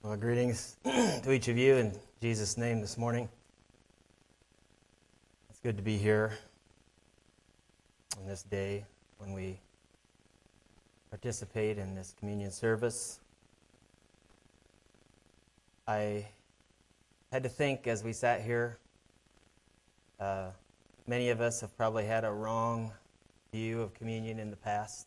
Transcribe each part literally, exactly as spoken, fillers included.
Well, greetings to each of you in Jesus' name this morning. It's good to be here on this day when we participate in this communion service. I had to think as we sat here, uh, many of us have probably had a wrong view of communion in the past.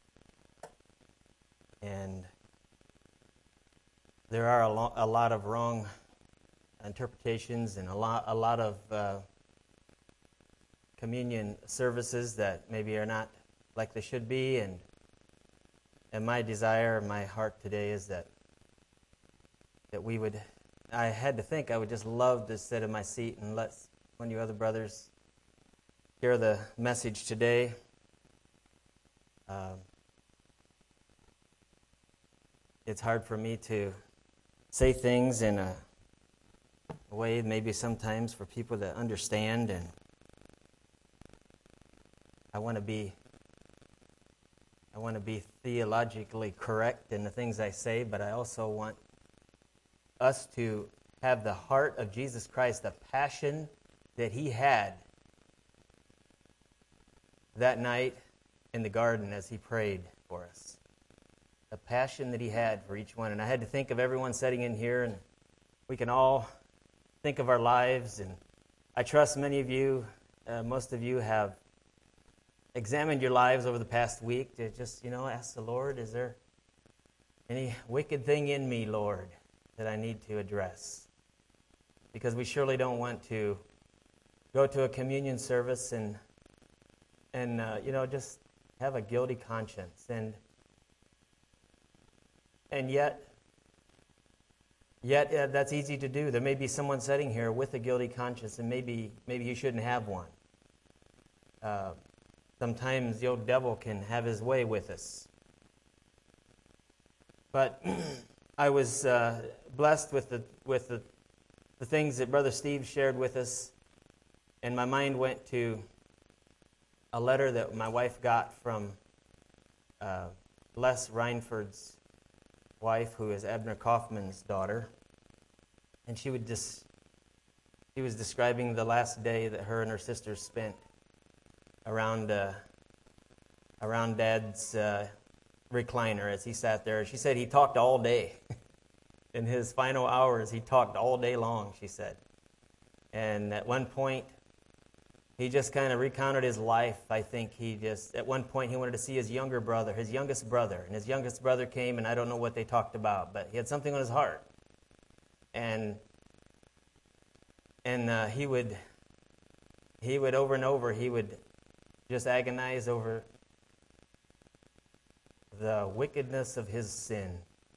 And there are a, lo- a lot of wrong interpretations and a lot, a lot of uh, communion services that maybe are not like they should be. And and my desire, my heart today is that that we would. I had to think I would just love to sit in my seat and let one of you other brothers hear the message today. Um, it's hard for me to say things in a way maybe sometimes for people to understand, and I want to be I want to be theologically correct in the things I say, but I also want us to have the heart of Jesus Christ, the passion that he had that night in the garden as he prayed for us. The passion that he had for each one. And I had to think of everyone sitting in here, and we can all think of our lives. And I trust many of you, uh, most of you have examined your lives over the past week to just, you know, ask the Lord, is there any wicked thing in me, Lord, that I need to address? Because we surely don't want to go to a communion service and, and uh, you know, just have a guilty conscience. And And yet, yet uh, that's easy to do. There may be someone sitting here with a guilty conscience, and maybe maybe you shouldn't have one. Uh, sometimes the old devil can have his way with us. But I was uh, blessed with the with the, the things that Brother Steve shared with us, and my mind went to a letter that my wife got from uh, Les Reinford's wife, who is Abner Kaufman's daughter, and she would just she was describing the last day that her and her sisters spent around uh, around Dad's uh, recliner as he sat there. She said he talked all day. In his final hours, he talked all day long, she said. And at one point, he just kind of recounted his life. I think he just, at one point, he wanted to see his younger brother, his youngest brother. And his youngest brother came, and I don't know what they talked about, but he had something on his heart. And and uh, he would, he would over and over, he would just agonize over the wickedness of his sin.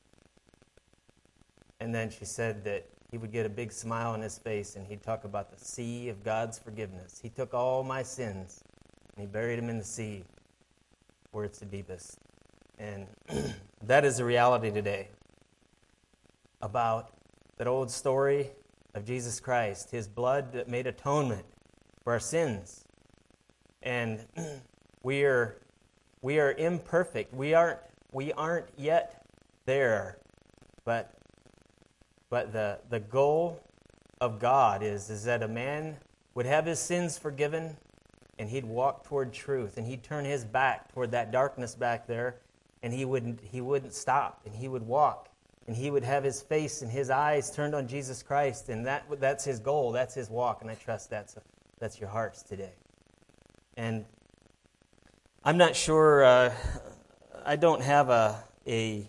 And then she said that he would get a big smile on his face, and he'd talk about the sea of God's forgiveness. He took all my sins, and he buried them in the sea where it's the deepest. And that is the reality today about that old story of Jesus Christ, his blood that made atonement for our sins. And we are we are imperfect. We aren't we aren't yet there, but But the, the goal of God is, is that a man would have his sins forgiven, and he'd walk toward truth, and he'd turn his back toward that darkness back there, and he wouldn't he wouldn't stop, and he would walk, and he would have his face and his eyes turned on Jesus Christ, and that that's his goal, that's his walk, and I trust that's that's your hearts today. And I'm not sure. Uh, I don't have a a.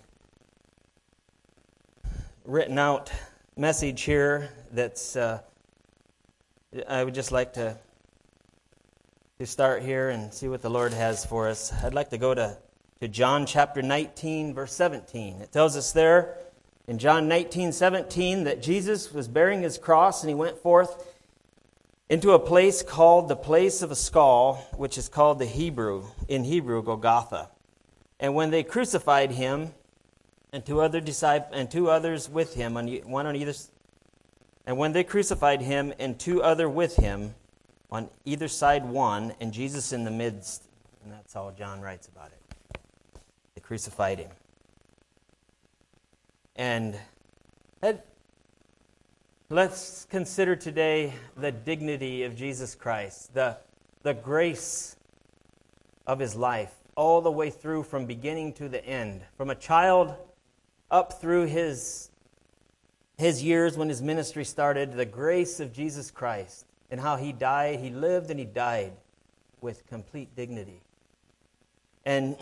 written out message here that's uh, I would just like to to start here and see what the Lord has for us. I'd like to go to, to John chapter nineteen, verse seventeen. It tells us there in John nineteen, seventeen that Jesus was bearing his cross, and he went forth into a place called the place of a skull, which is called the Hebrew, in Hebrew, Golgotha. And when they crucified him, and two other disciples, and two others with him, on one on either. And when they crucified him, and two other with him, on either side one, and Jesus in the midst. And that's all John writes about it. They crucified him. And Let- Let's consider today the dignity of Jesus Christ, the, the grace of his life, all the way through from beginning to the end, from a child up through his, his years when his ministry started, the grace of Jesus Christ and how he died, he lived and he died with complete dignity. And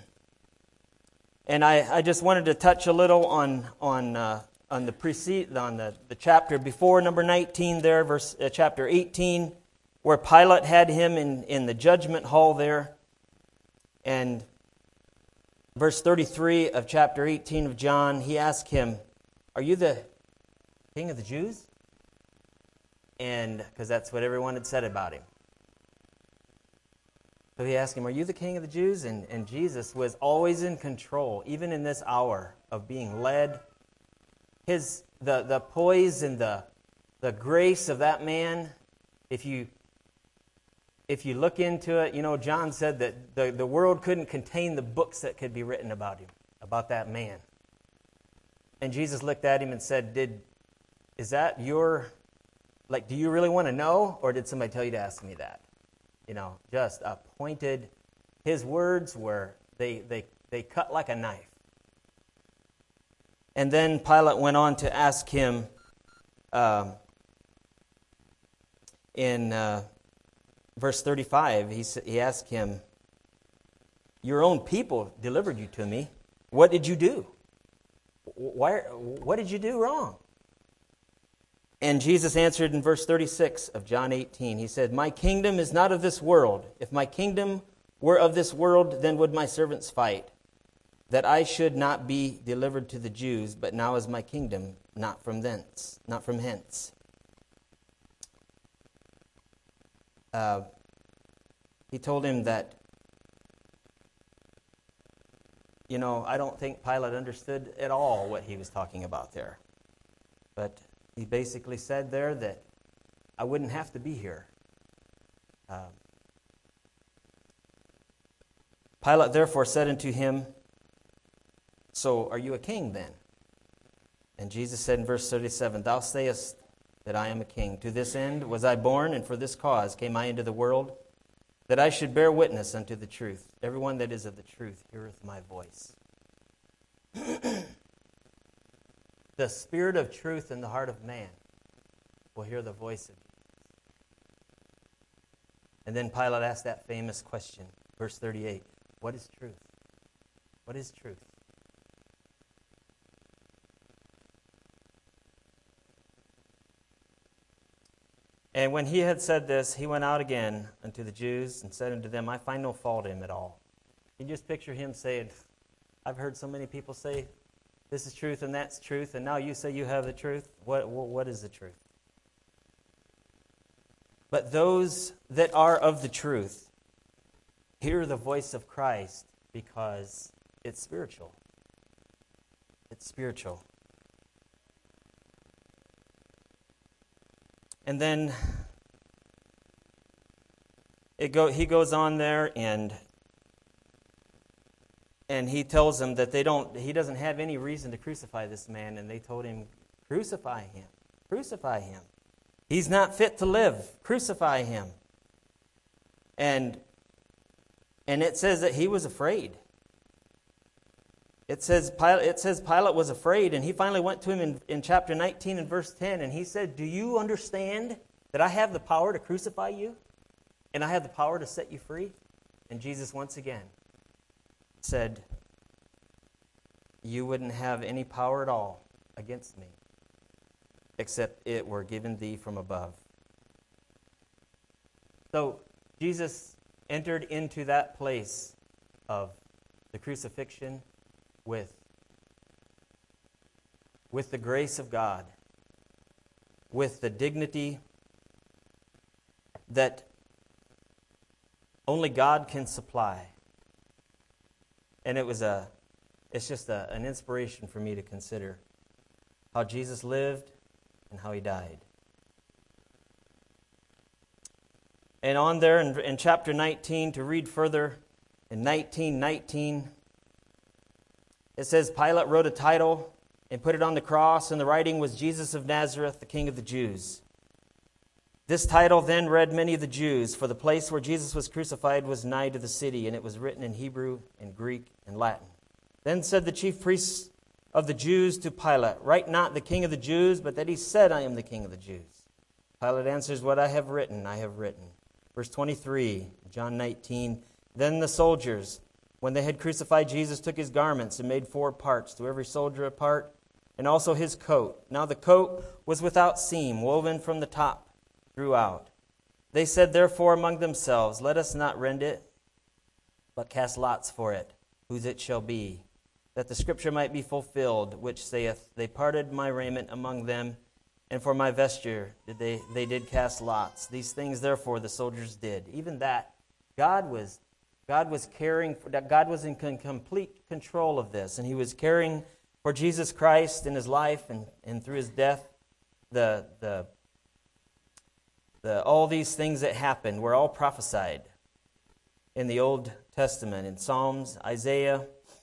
and I, I just wanted to touch a little on on uh, on the precede on the, the chapter before number nineteen there, verse uh, chapter eighteen, where Pilate had him in, in the judgment hall there. And verse thirty-three of chapter eighteen of John, he asked him, "Are you the king of the Jews?" And because that's what everyone had said about him. So he asked him, "Are you the king of the Jews?" And, and Jesus was always in control, even in this hour of being led. His the, the poise and the the grace of that man, if you if you look into it, you know, John said that the, the world couldn't contain the books that could be written about him, about that man. And Jesus looked at him and said, Did is that your, like, do you really want to know? Or did somebody tell you to ask me that? You know, just a pointed, his words were, they, they, they cut like a knife. And then Pilate went on to ask him um, in uh, verse thirty-five, he, he asked him, "Your own people delivered you to me. What did you do? Why, what did you do wrong?" And Jesus answered in verse thirty-six of John eighteen. He said, "My kingdom is not of this world. If my kingdom were of this world, then would my servants fight, that I should not be delivered to the Jews, but now is my kingdom not from thence, not from hence." Uh, he told him that, you know, I don't think Pilate understood at all what he was talking about there. But he basically said there that I wouldn't have to be here. Uh, Pilate therefore said unto him, "So are you a king then?" And Jesus said in verse thirty-seven, "Thou sayest that I am a king. To this end was I born, and for this cause came I into the world, that I should bear witness unto the truth. Everyone that is of the truth heareth my voice." The spirit of truth in the heart of man will hear the voice of Jesus. And then Pilate asked that famous question, verse thirty-eight, what is truth? What is truth? And when he had said this, he went out again unto the Jews and said unto them, I find no fault in him at all. You just picture him saying, I've heard so many people say, this is truth and that's truth, and now you say you have the truth. What, what, what is the truth? But those that are of the truth hear the voice of Christ because it's spiritual. It's spiritual. And then it go, he goes on there and and he tells them that they don't. He doesn't have any reason to crucify this man, and they told him, "Crucify him, crucify him. He's not fit to live. Crucify him." And and it says that he was afraid. It says Pilate, it says Pilate was afraid, and he finally went to him in, in chapter nineteen and verse ten, and he said, "Do you understand that I have the power to crucify you, and I have the power to set you free?" And Jesus once again said, "You wouldn't have any power at all against me, except it were given thee from above." So Jesus entered into that place of the crucifixion with, with the grace of God, with the dignity that only God can supply. And it was a, it's just a, an inspiration for me to consider how Jesus lived and how he died. And on there in, in chapter nineteen, to read further, in nineteen nineteen, it says Pilate wrote a title and put it on the cross, and the writing was Jesus of Nazareth, the King of the Jews. This title then read many of the Jews, for the place where Jesus was crucified was nigh to the city, and it was written in Hebrew and Greek and Latin. Then said the chief priests of the Jews to Pilate, write not the King of the Jews, but that he said, I am the King of the Jews. Pilate answers, what I have written, I have written. Verse twenty-three, John nineteen, then the soldiers, when they had crucified Jesus, took his garments and made four parts, to every soldier a part, and also his coat. Now the coat was without seam, woven from the top throughout. They said therefore among themselves, let us not rend it, but cast lots for it, whose it shall be, that the scripture might be fulfilled, which saith, they parted my raiment among them, and for my vesture did they, they did cast lots. These things therefore the soldiers did. Even that, God was God was caring for that. God was in complete control of this, and he was caring for Jesus Christ in his life and, and through his death. The the the all these things that happened were all prophesied in the Old Testament, in Psalms, Isaiah.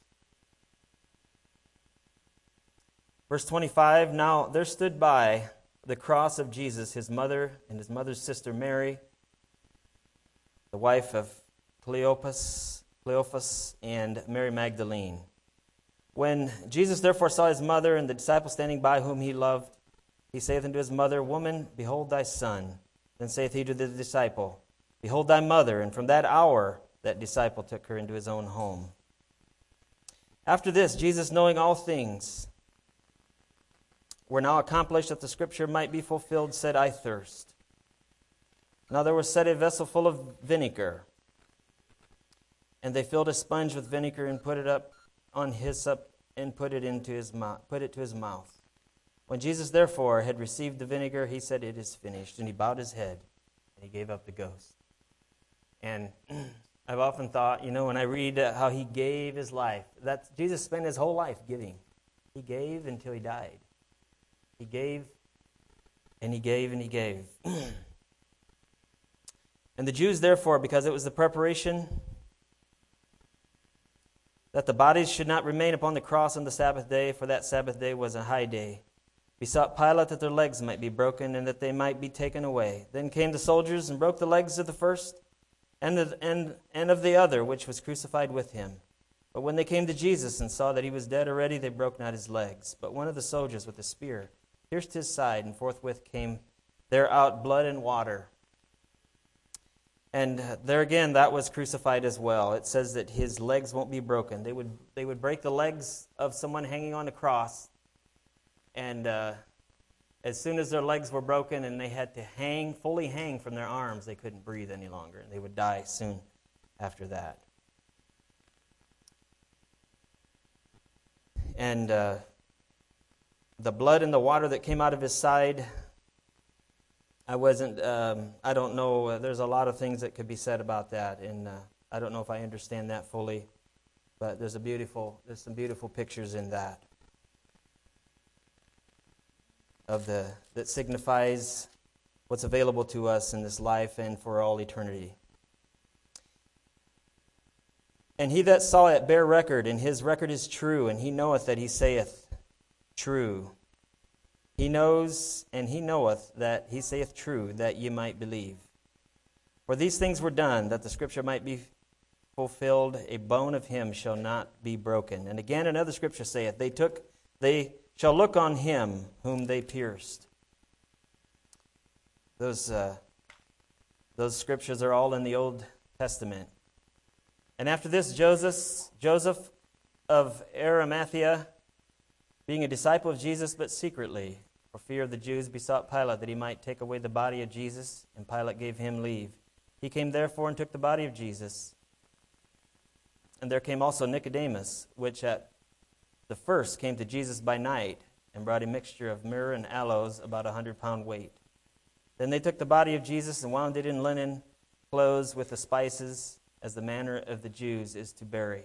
Verse twenty-five, now there stood by the cross of Jesus his mother and his mother's sister Mary, the wife of Cleopas, Cleophas, and Mary Magdalene. When Jesus therefore saw his mother and the disciple standing by whom he loved, he saith unto his mother, Woman, behold thy son. Then saith he to the disciple, Behold thy mother. And from that hour that disciple took her into his own home. After this, Jesus, knowing all things were now accomplished, that the scripture might be fulfilled, said, I thirst. Now there was set a vessel full of vinegar, and they filled a sponge with vinegar and put it up on hyssop and put it into his mouth, put it to his mouth. When Jesus therefore had received the vinegar, he said, It is finished. And he bowed his head and he gave up the ghost. And I've often thought, you know, when I read how he gave his life, that Jesus spent his whole life giving. He gave until he died. He gave and he gave and he gave. And the Jews therefore, because it was the preparation that the bodies should not remain upon the cross on the Sabbath day, for that Sabbath day was a high day, besought Pilate that their legs might be broken and that they might be taken away. Then came the soldiers and broke the legs of the first and of, and, and of the other, which was crucified with him. But when they came to Jesus and saw that he was dead already, they broke not his legs. But one of the soldiers with a spear pierced his side, and forthwith came there out blood and water. And there again, that was crucified as well. It says that his legs won't be broken. They would they would break the legs of someone hanging on a cross, and uh, as soon as their legs were broken and they had to hang, fully hang from their arms, they couldn't breathe any longer, and they would die soon after that. And uh, the blood and the water that came out of his side, I wasn't, um, I don't know, uh, there's a lot of things that could be said about that, and uh, I don't know if I understand that fully, but there's a beautiful, there's some beautiful pictures in that of the, that signifies what's available to us in this life and for all eternity. And he that saw it bare record, and his record is true, and he knoweth that he saith true. He knows, and he knoweth that he saith true, that ye might believe. For these things were done, that the scripture might be fulfilled, a bone of him shall not be broken. And again another scripture saith, They took, they shall look on him whom they pierced. Those, uh, those scriptures are all in the Old Testament. And after this, Joseph, Joseph of Arimathea, being a disciple of Jesus, but secretly, for fear of the Jews, besought Pilate that he might take away the body of Jesus, and Pilate gave him leave. He came therefore and took the body of Jesus. And there came also Nicodemus, which at the first came to Jesus by night, and brought a mixture of myrrh and aloes, about a hundred pound weight. Then they took the body of Jesus and wound it in linen clothes with the spices, as the manner of the Jews is to bury.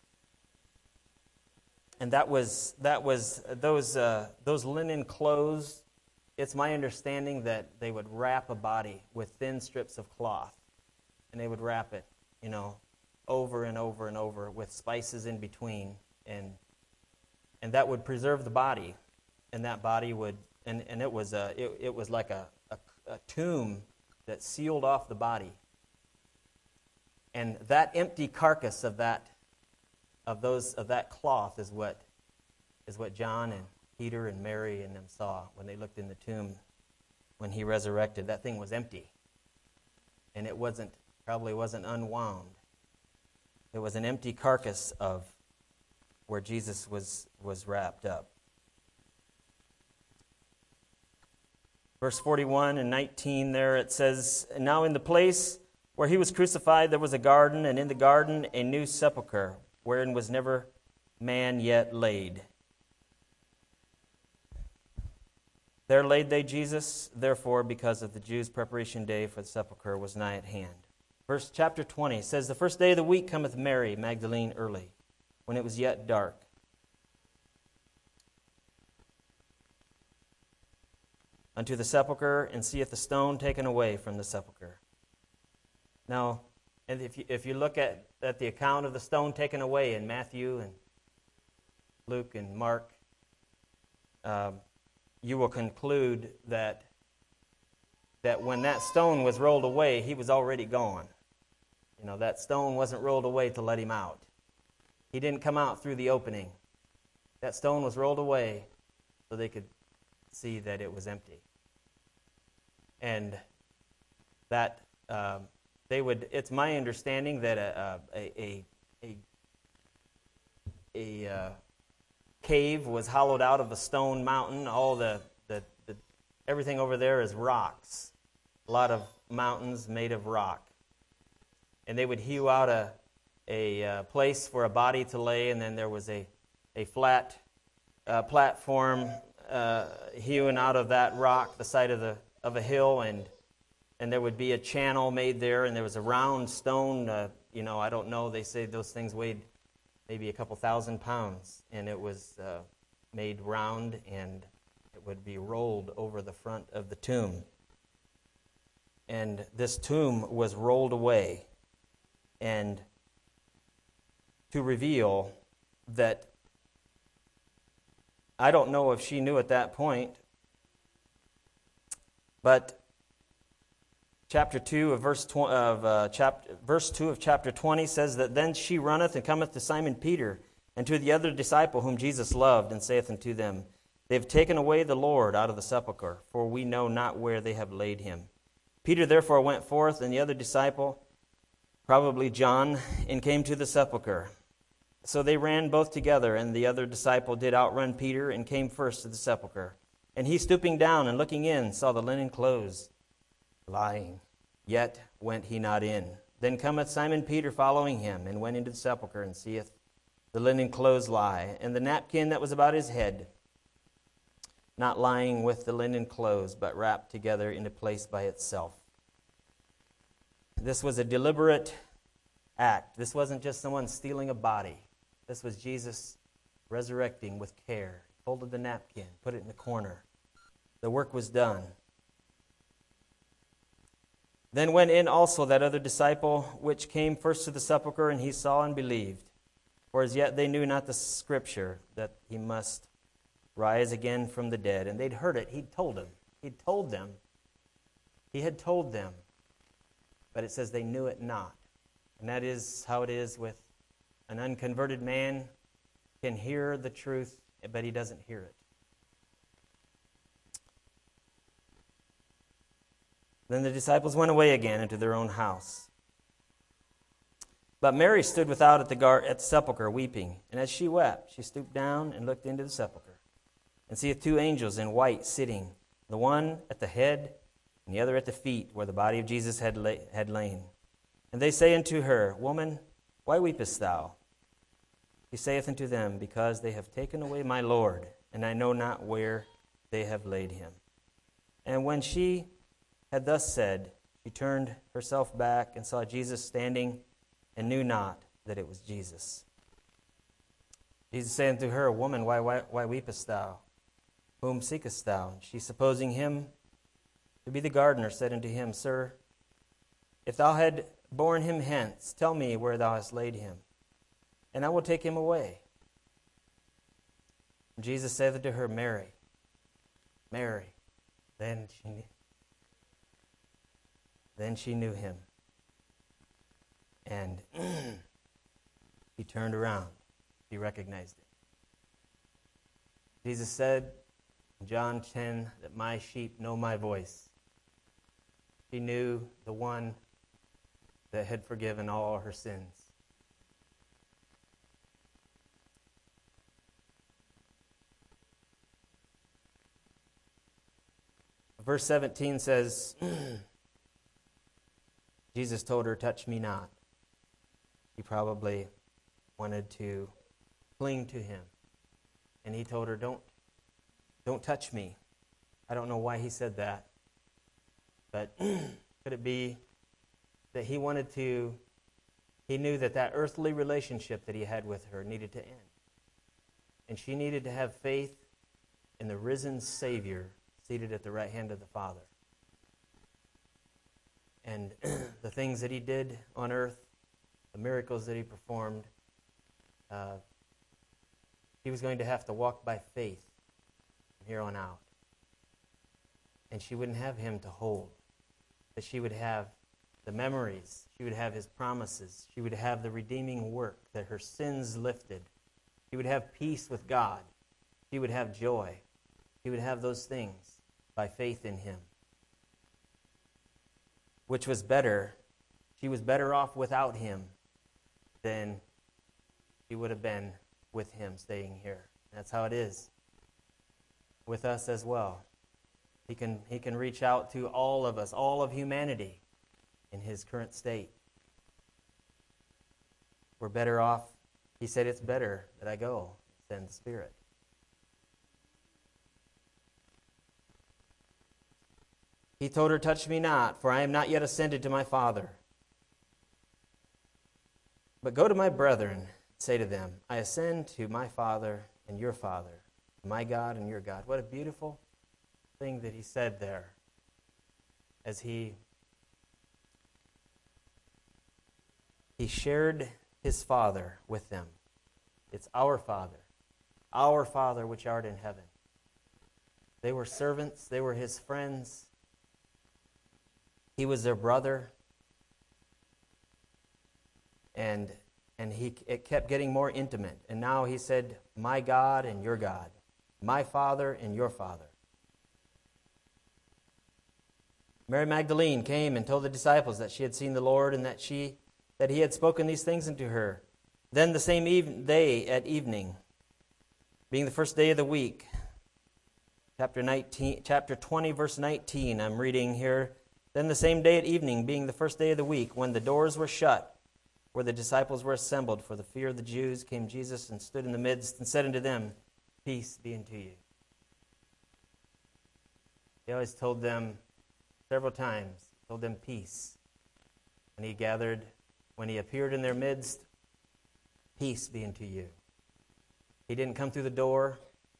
And that was that was those uh, those linen clothes. It's my understanding that they would wrap a body with thin strips of cloth, and they would wrap it, you know, over and over and over with spices in between, and and that would preserve the body, and that body would, and, and it was a, it, it was like a, a, a tomb that sealed off the body. And that empty carcass of that, of those, of that cloth is what, is what John and Peter and Mary and them saw when they looked in the tomb when he resurrected. That thing was empty, and it wasn't, probably wasn't unwound. It was an empty carcass of where Jesus was, was wrapped up. Verse forty-one and nineteen there, it says, "And now in the place where he was crucified there was a garden, and in the garden a new sepulchre, wherein was never man yet laid. There laid they Jesus, therefore, because of the Jews' preparation day for the sepulchre was nigh at hand." Verse chapter twenty says, "The first day of the week cometh Mary Magdalene early, when it was yet dark, unto the sepulchre, and seeth the stone taken away from the sepulchre." Now, and if you, if you look at, at the account of the stone taken away in Matthew and Luke and Mark, um, you will conclude that that when that stone was rolled away, he was already gone. You know, that stone wasn't rolled away to let him out. He didn't come out through the opening. That stone was rolled away so they could see that it was empty. And that um, they would, it's my understanding that a, a, a, a, a uh, cave was hollowed out of a stone mountain. All the, the, the everything over there is rocks. A lot of mountains made of rock. And they would hew out a, a uh, place for a body to lay, and then there was a, a flat uh, platform uh, hewn out of that rock, the side of the of a hill, and and there would be a channel made there, and there was a round stone, uh, you know, I don't know, they say those things weighed maybe a couple thousand pounds, and it was uh, made round, and it would be rolled over the front of the tomb. And this tomb was rolled away, and to reveal that, I don't know if she knew at that point, but chapter two of verse tw- of uh, chapter verse two of chapter twenty says that then she runneth and cometh to Simon Peter and to the other disciple whom Jesus loved, and saith unto them, They have taken away the Lord out of the sepulchre, for we know not where they have laid him. Peter therefore went forth, and the other disciple, probably John, and came to the sepulchre. So they ran both together, and the other disciple did outrun Peter, and came first to the sepulchre. And he, stooping down and looking in, saw the linen clothes lying, yet went he not in. Then cometh Simon Peter following him, and went into the sepulchre, and seeth the linen clothes lie, and the napkin that was about his head, not lying with the linen clothes, but wrapped together in a place by itself. This was a deliberate act. This wasn't just someone stealing a body. This was Jesus resurrecting with care. Folded the napkin, put it in the corner. The work was done. Then went in also that other disciple, which came first to the sepulchre, and he saw and believed. For as yet they knew not the scripture, that he must rise again from the dead. And they'd heard it. He'd told them. He'd told them. He had told them. But it says they knew it not. And that is how it is with an unconverted man. Can hear the truth, but he doesn't hear it. Then the disciples went away again into their own house. But Mary stood without at the, gar- at the sepulchre, weeping. And as she wept, she stooped down and looked into the sepulchre, and seeth two angels in white sitting, the one at the head, and the other at the feet, where the body of Jesus had, lay, had lain. And they say unto her, Woman, why weepest thou? He saith unto them, Because they have taken away my Lord, and I know not where they have laid him. And when she had thus said, she turned herself back and saw Jesus standing, and knew not that it was Jesus. Jesus said unto her, Woman, why, why, why weepest thou? Whom seekest thou? And she, supposing him to be the gardener, said unto him, Sir, if thou had borne him hence, tell me where thou hast laid him, and I will take him away. Jesus said to her, Mary, Mary. Then she knew, then she knew him. And he turned around. She recognized him. Jesus said in John ten that my sheep know my voice. She knew the one that had forgiven all her sins. Verse seventeen says, Jesus told her, touch me not. He probably wanted to cling to him. And he told her, don't, don't touch me. I don't know why he said that. But could it be that he wanted to, he knew that that earthly relationship that he had with her needed to end. And she needed to have faith in the risen Savior seated at the right hand of the Father. And the things that he did on earth, the miracles that he performed, uh, he was going to have to walk by faith from here on out. And she wouldn't have him to hold. But she would have the memories. She would have his promises. She would have the redeeming work that her sins lifted. She would have peace with God. She would have joy. She would have those things by faith in him. Which was better. She was better off without him than she would have been with him staying here. That's how it is with us as well. He can, he can reach out to all of us, all of humanity in his current state. We're better off. He said it's better that I go than the Spirit. He told her, touch me not, for I am not yet ascended to my Father. But go to my brethren, say to them, I ascend to my Father and your Father, my God and your God. What a beautiful thing that he said there as he he shared his Father with them. It's our Father, our Father which art in heaven. They were servants, they were his friends. He was their brother. And and he it kept getting more intimate. And now he said, my God and your God, my Father and your Father. Mary Magdalene came and told the disciples that she had seen the Lord and that she that he had spoken these things unto her. Then the same eve- day at evening, being the first day of the week, chapter nineteen, chapter twenty, verse nineteen, I'm reading here. Then the same day at evening, being the first day of the week, when the doors were shut, where the disciples were assembled for the fear of the Jews, came Jesus and stood in the midst and said unto them, peace be unto you. He always told them several times, told them peace. When he gathered, when he appeared in their midst, peace be unto you. He didn't come through the door,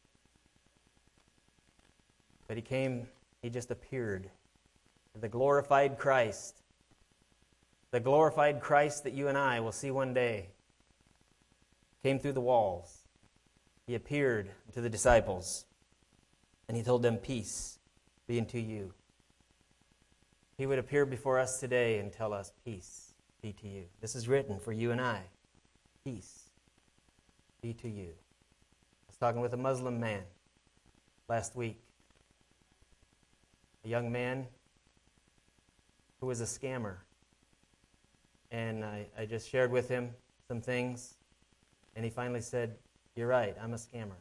but he came, he just appeared. The glorified Christ. The glorified Christ that you and I will see one day came through the walls. He appeared to the disciples, and he told them, peace be unto you. He would appear before us today and tell us, peace be to you. This is written for you and I. Peace be to you. I was talking with a Muslim man last week. A young man who was a scammer. And I, I just shared with him some things, and he finally said, you're right, I'm a scammer.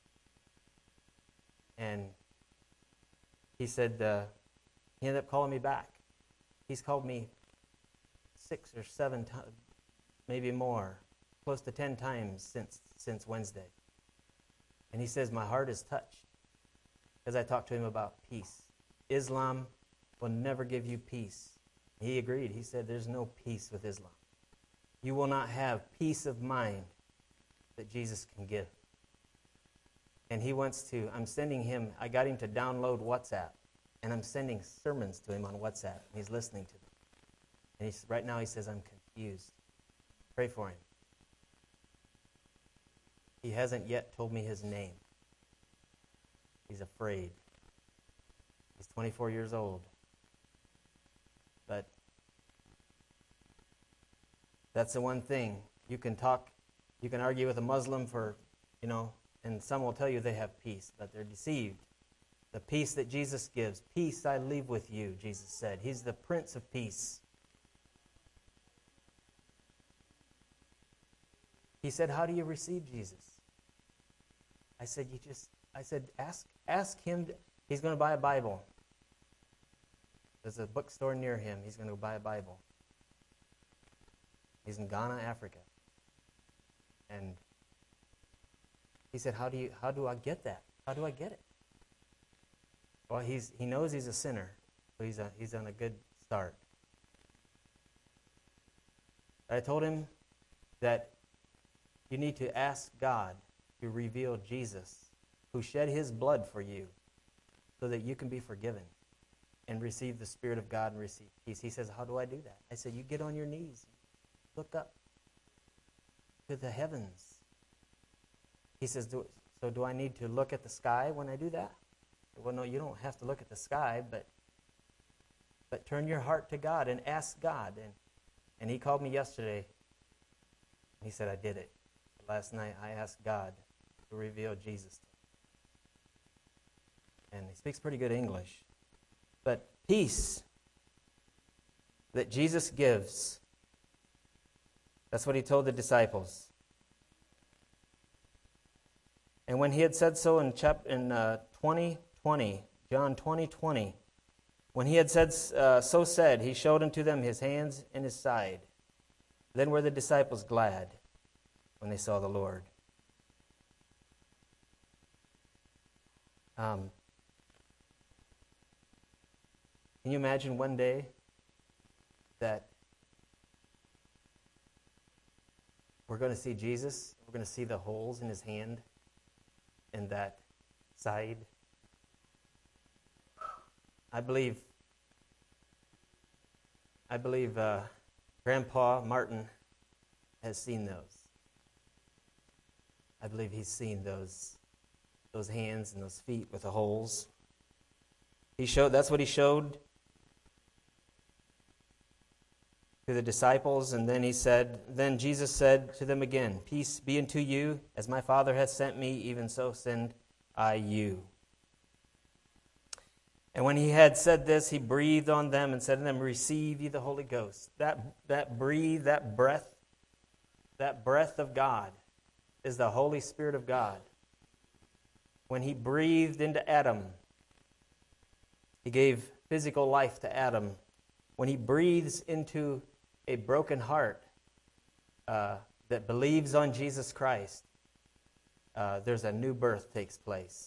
And he said, uh, he ended up calling me back. He's called me six or seven times, maybe more, close to ten times since since Wednesday. And he says, my heart is touched, because I talked to him about peace. Islam will never give you peace. He agreed. He said, there's no peace with Islam. You will not have peace of mind that Jesus can give. And he wants to, I'm sending him, I got him to download WhatsApp, and I'm sending sermons to him on WhatsApp, and he's listening to them. And he's, right now he says, I'm confused. Pray for him. He hasn't yet told me his name. He's afraid. He's twenty-four years old. But that's the one thing. You can talk, you can argue with a Muslim for, you know, and some will tell you they have peace, but they're deceived. The peace that Jesus gives, peace I leave with you, Jesus said. He's the Prince of Peace. He said, how do you receive Jesus? I said, you just, I said, ask, ask him. To, he's going to buy a Bible. There's a bookstore near him. He's going to buy a Bible. He's in Ghana, Africa. And he said, how do you, how do I get that? How do I get it? Well, he's, he knows he's a sinner, so he's, a, he's on a good start. I told him that you need to ask God to reveal Jesus, who shed his blood for you, so that you can be forgiven and receive the Spirit of God and receive peace. He says, how do I do that? I said, you get on your knees, look up to the heavens. He says, do, so do I need to look at the sky when I do that? Well, no, you don't have to look at the sky, but but turn your heart to God and ask God. And, and he called me yesterday. He said, I did it. Last night I asked God to reveal Jesus to me. And he speaks pretty good English. But peace that Jesus gives, that's what he told the disciples. And when he had said so in chap in uh, twenty twenty, John twenty twenty, when he had said uh, so said, he showed unto them his hands and his side. Then were the disciples glad when they saw the Lord. Um, can you imagine one day that we're going to see Jesus? We're going to see the holes in his hand and that side. I believe, I believe uh, Grandpa Martin has seen those. I believe he's seen those, those hands and those feet with the holes. He showed. That's what he showed to the disciples, and then he said, then Jesus said to them again, peace be unto you, as my Father hath sent me, even so send I you. And when he had said this, he breathed on them and said to them, receive ye the Holy Ghost. That, that breathe, that breath, that breath of God is the Holy Spirit of God. When he breathed into Adam, he gave physical life to Adam. When he breathes into a broken heart uh, that believes on Jesus Christ, uh, there's a new birth takes place.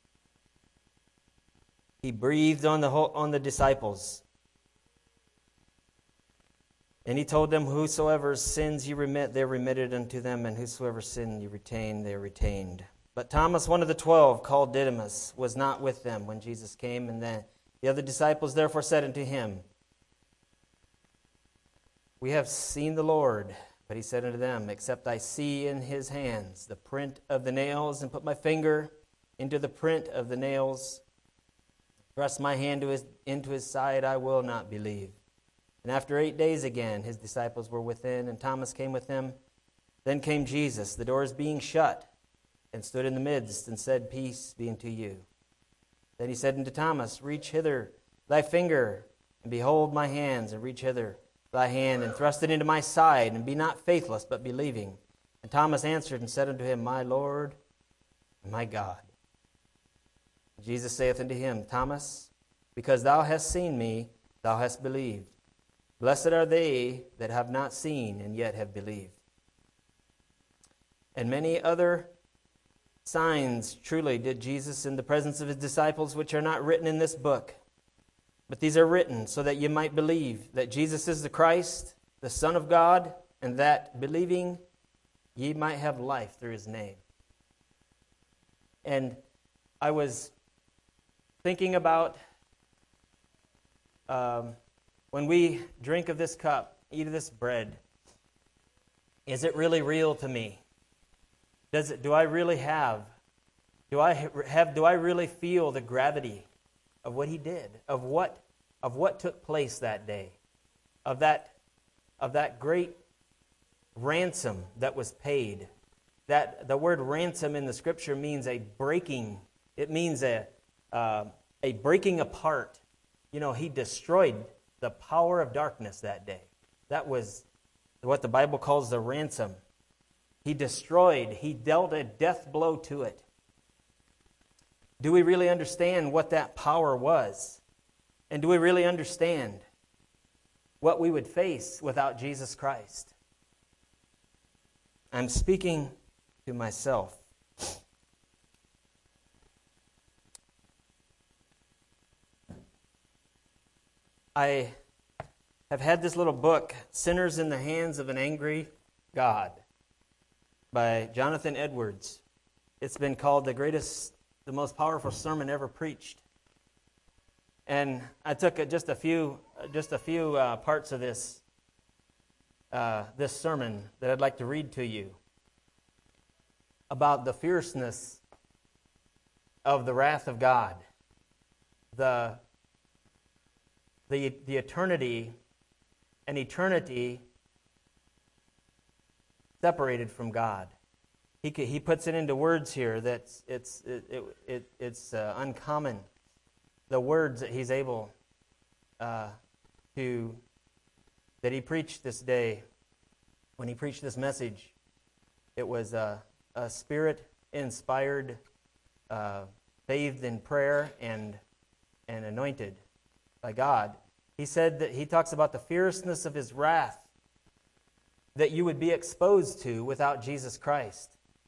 He breathed on the whole, on the disciples. And he told them, whosoever sins you remit, they are remitted unto them, and whosoever sin you retain, they are retained. But Thomas, one of the twelve, called Didymus, was not with them when Jesus came. And then the other disciples therefore said unto him, we have seen the Lord. But he said unto them, except I see in his hands the print of the nails, and put my finger into the print of the nails, thrust my hand to his, into his side, I will not believe. And after eight days again, his disciples were within, and Thomas came with them. Then came Jesus, the doors being shut, and stood in the midst, and said, peace be unto you. Then he said unto Thomas, reach hither thy finger, and behold my hands, and reach hither thy hand, and thrust it into my side, and be not faithless, but believing. And Thomas answered and said unto him, my Lord and my God. Jesus saith unto him, Thomas, because thou hast seen me, thou hast believed. Blessed are they that have not seen and yet have believed. And many other signs truly did Jesus in the presence of his disciples, which are not written in this book. But these are written so that you might believe that Jesus is the Christ, the Son of God, and that believing ye might have life through his name. And I was thinking about um, when we drink of this cup, eat of this bread, is it really real to me? Does it? Do I really have Do I have? Do I really feel the gravity of what he did, of what of what took place that day, of that of that great ransom that was paid? That the word ransom in the Scripture means a breaking. It means a uh, a breaking apart. You know, he destroyed the power of darkness that day. That was what the Bible calls the ransom. He destroyed. He dealt a death blow to it. Do we really understand what that power was? And do we really understand what we would face without Jesus Christ? I'm speaking to myself. I have had this little book, Sinners in the Hands of an Angry God, by Jonathan Edwards. It's been called the greatest, the most powerful sermon ever preached. And I took just a few, just a few uh, parts of this, uh, this sermon that I'd like to read to you about the fierceness of the wrath of God, the the the eternity, an eternity separated from God. He he puts it into words here that it's it, it, it it's uh, uncommon. The words that he's able uh, to that he preached this day, when he preached this message, it was uh, a Spirit-inspired, uh, bathed in prayer and and anointed by God. He said that he talks about the fierceness of his wrath that you would be exposed to without Jesus Christ.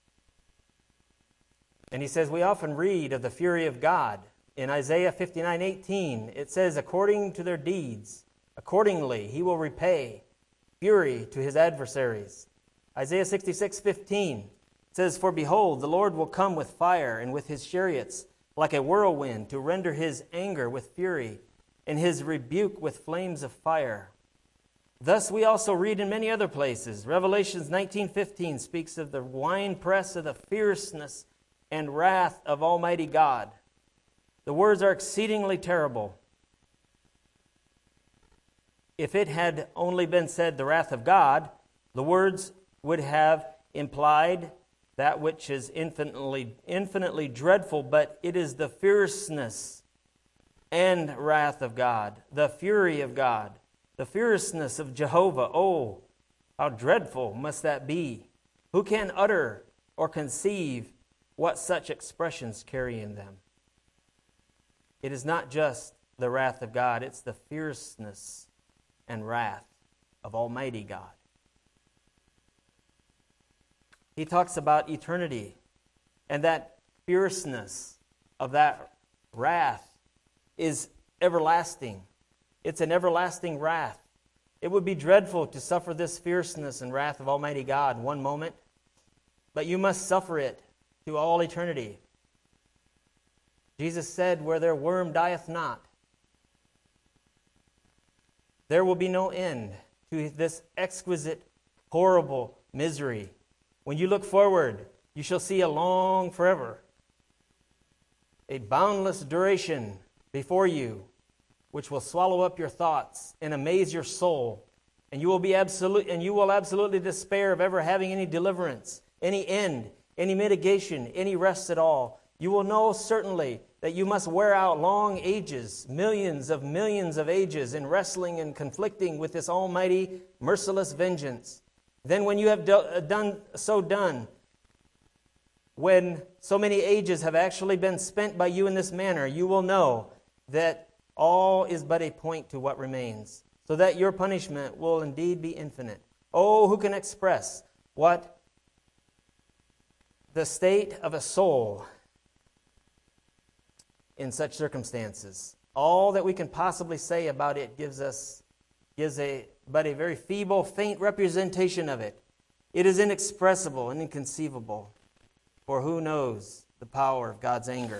And he says we often read of the fury of God. In Isaiah fifty-nine eighteen, it says, according to their deeds, accordingly he will repay fury to his adversaries. Isaiah sixty-six fifteen says, for behold, the Lord will come with fire and with his chariots like a whirlwind to render his anger with fury and his rebuke with flames of fire. Thus we also read in many other places. Revelations nineteen fifteen speaks of the winepress of the fierceness and wrath of Almighty God. The words are exceedingly terrible. If it had only been said the wrath of God, the words would have implied that which is infinitely, infinitely dreadful, but it is the fierceness and wrath of God, the fury of God, the fierceness of Jehovah. Oh, how dreadful must that be? Who can utter or conceive what such expressions carry in them? It is not just the wrath of God, it's the fierceness and wrath of Almighty God. He talks about eternity, and that fierceness of that wrath is everlasting. It's an everlasting wrath. It would be dreadful to suffer this fierceness and wrath of Almighty God one moment, but you must suffer it to all eternity. Jesus said, where their worm dieth not, there will be no end to this exquisite, horrible misery. When you look forward, you shall see a long forever, a boundless duration before you, which will swallow up your thoughts and amaze your soul, and you will be absolute, and you will absolutely despair of ever having any deliverance, any end, any mitigation, any rest at all. You will know certainly that you must wear out long ages, millions of millions of ages, in wrestling and conflicting with this almighty, merciless vengeance. Then when you have do, done so done, when so many ages have actually been spent by you in this manner, you will know that all is but a point to what remains, so that your punishment will indeed be infinite. Oh, who can express what the state of a soul in such circumstances? All that we can possibly say about it gives us gives a but a very feeble, faint representation of it. It is inexpressible and inconceivable. For who knows the power of God's anger?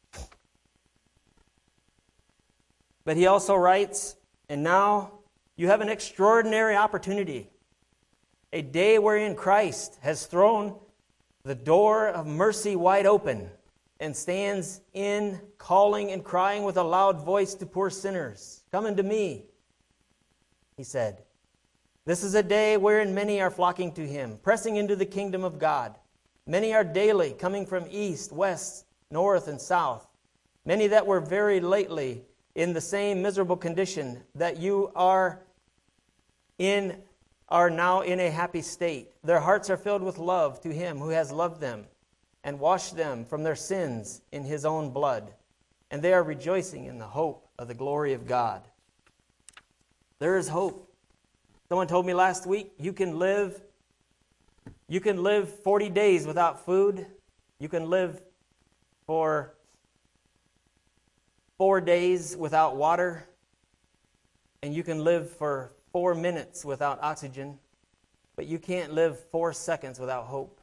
But he also writes, and now you have an extraordinary opportunity, a day wherein Christ has thrown the door of mercy wide open. and stands in calling and crying with a loud voice to poor sinners, "Come unto me," he said. This is a day wherein many are flocking to him, pressing into the kingdom of God. Many are daily coming from east, west, north, and south. Many that were very lately in the same miserable condition that you are in are now in a happy state. Their hearts are filled with love to him who has loved them and washed them from their sins in his own blood. And they are rejoicing in the hope of the glory of God. There is hope. Someone told me last week, you can live, you can live forty days without food. You can live for four days without water. And you can live for four minutes without oxygen. But you can't live four seconds without hope.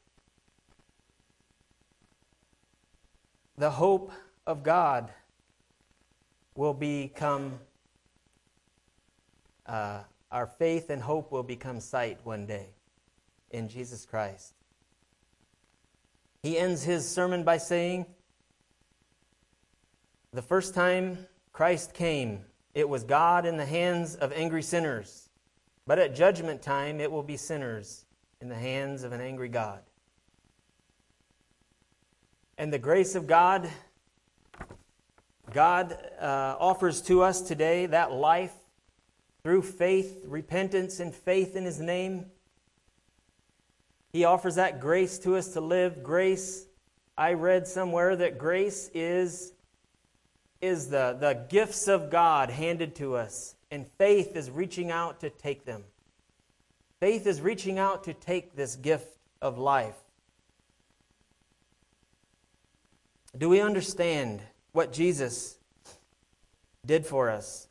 The hope of God will become, uh, our faith and hope will become sight one day in Jesus Christ. He ends his sermon by saying, the first time Christ came, it was God in the hands of angry sinners. But at judgment time, it will be sinners in the hands of an angry God. And the grace of God, God uh, offers to us today that life through faith, repentance, and faith in his name. He offers that grace to us to live. Grace, I read somewhere that grace is, is the, the gifts of God handed to us. And faith is reaching out to take them. Faith is reaching out to take this gift of life. Do we understand what Jesus did for us?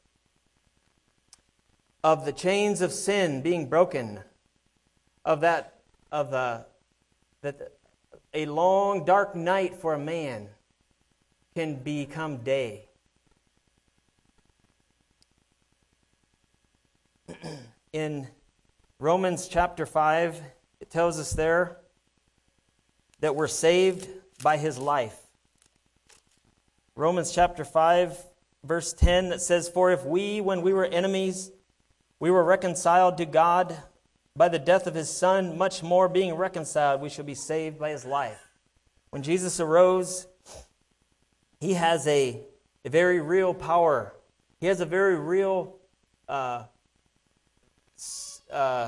Of the chains of sin being broken, of that, of the, that a long dark night for a man can become day. In Romans chapter five, it tells us there that we're saved by his life. Romans chapter five, verse ten, that says, "For if we, when we were enemies, we were reconciled to God by the death of his Son, much more being reconciled, we shall be saved by his life." When Jesus arose, he has a, a very real power. He has a very real uh, uh,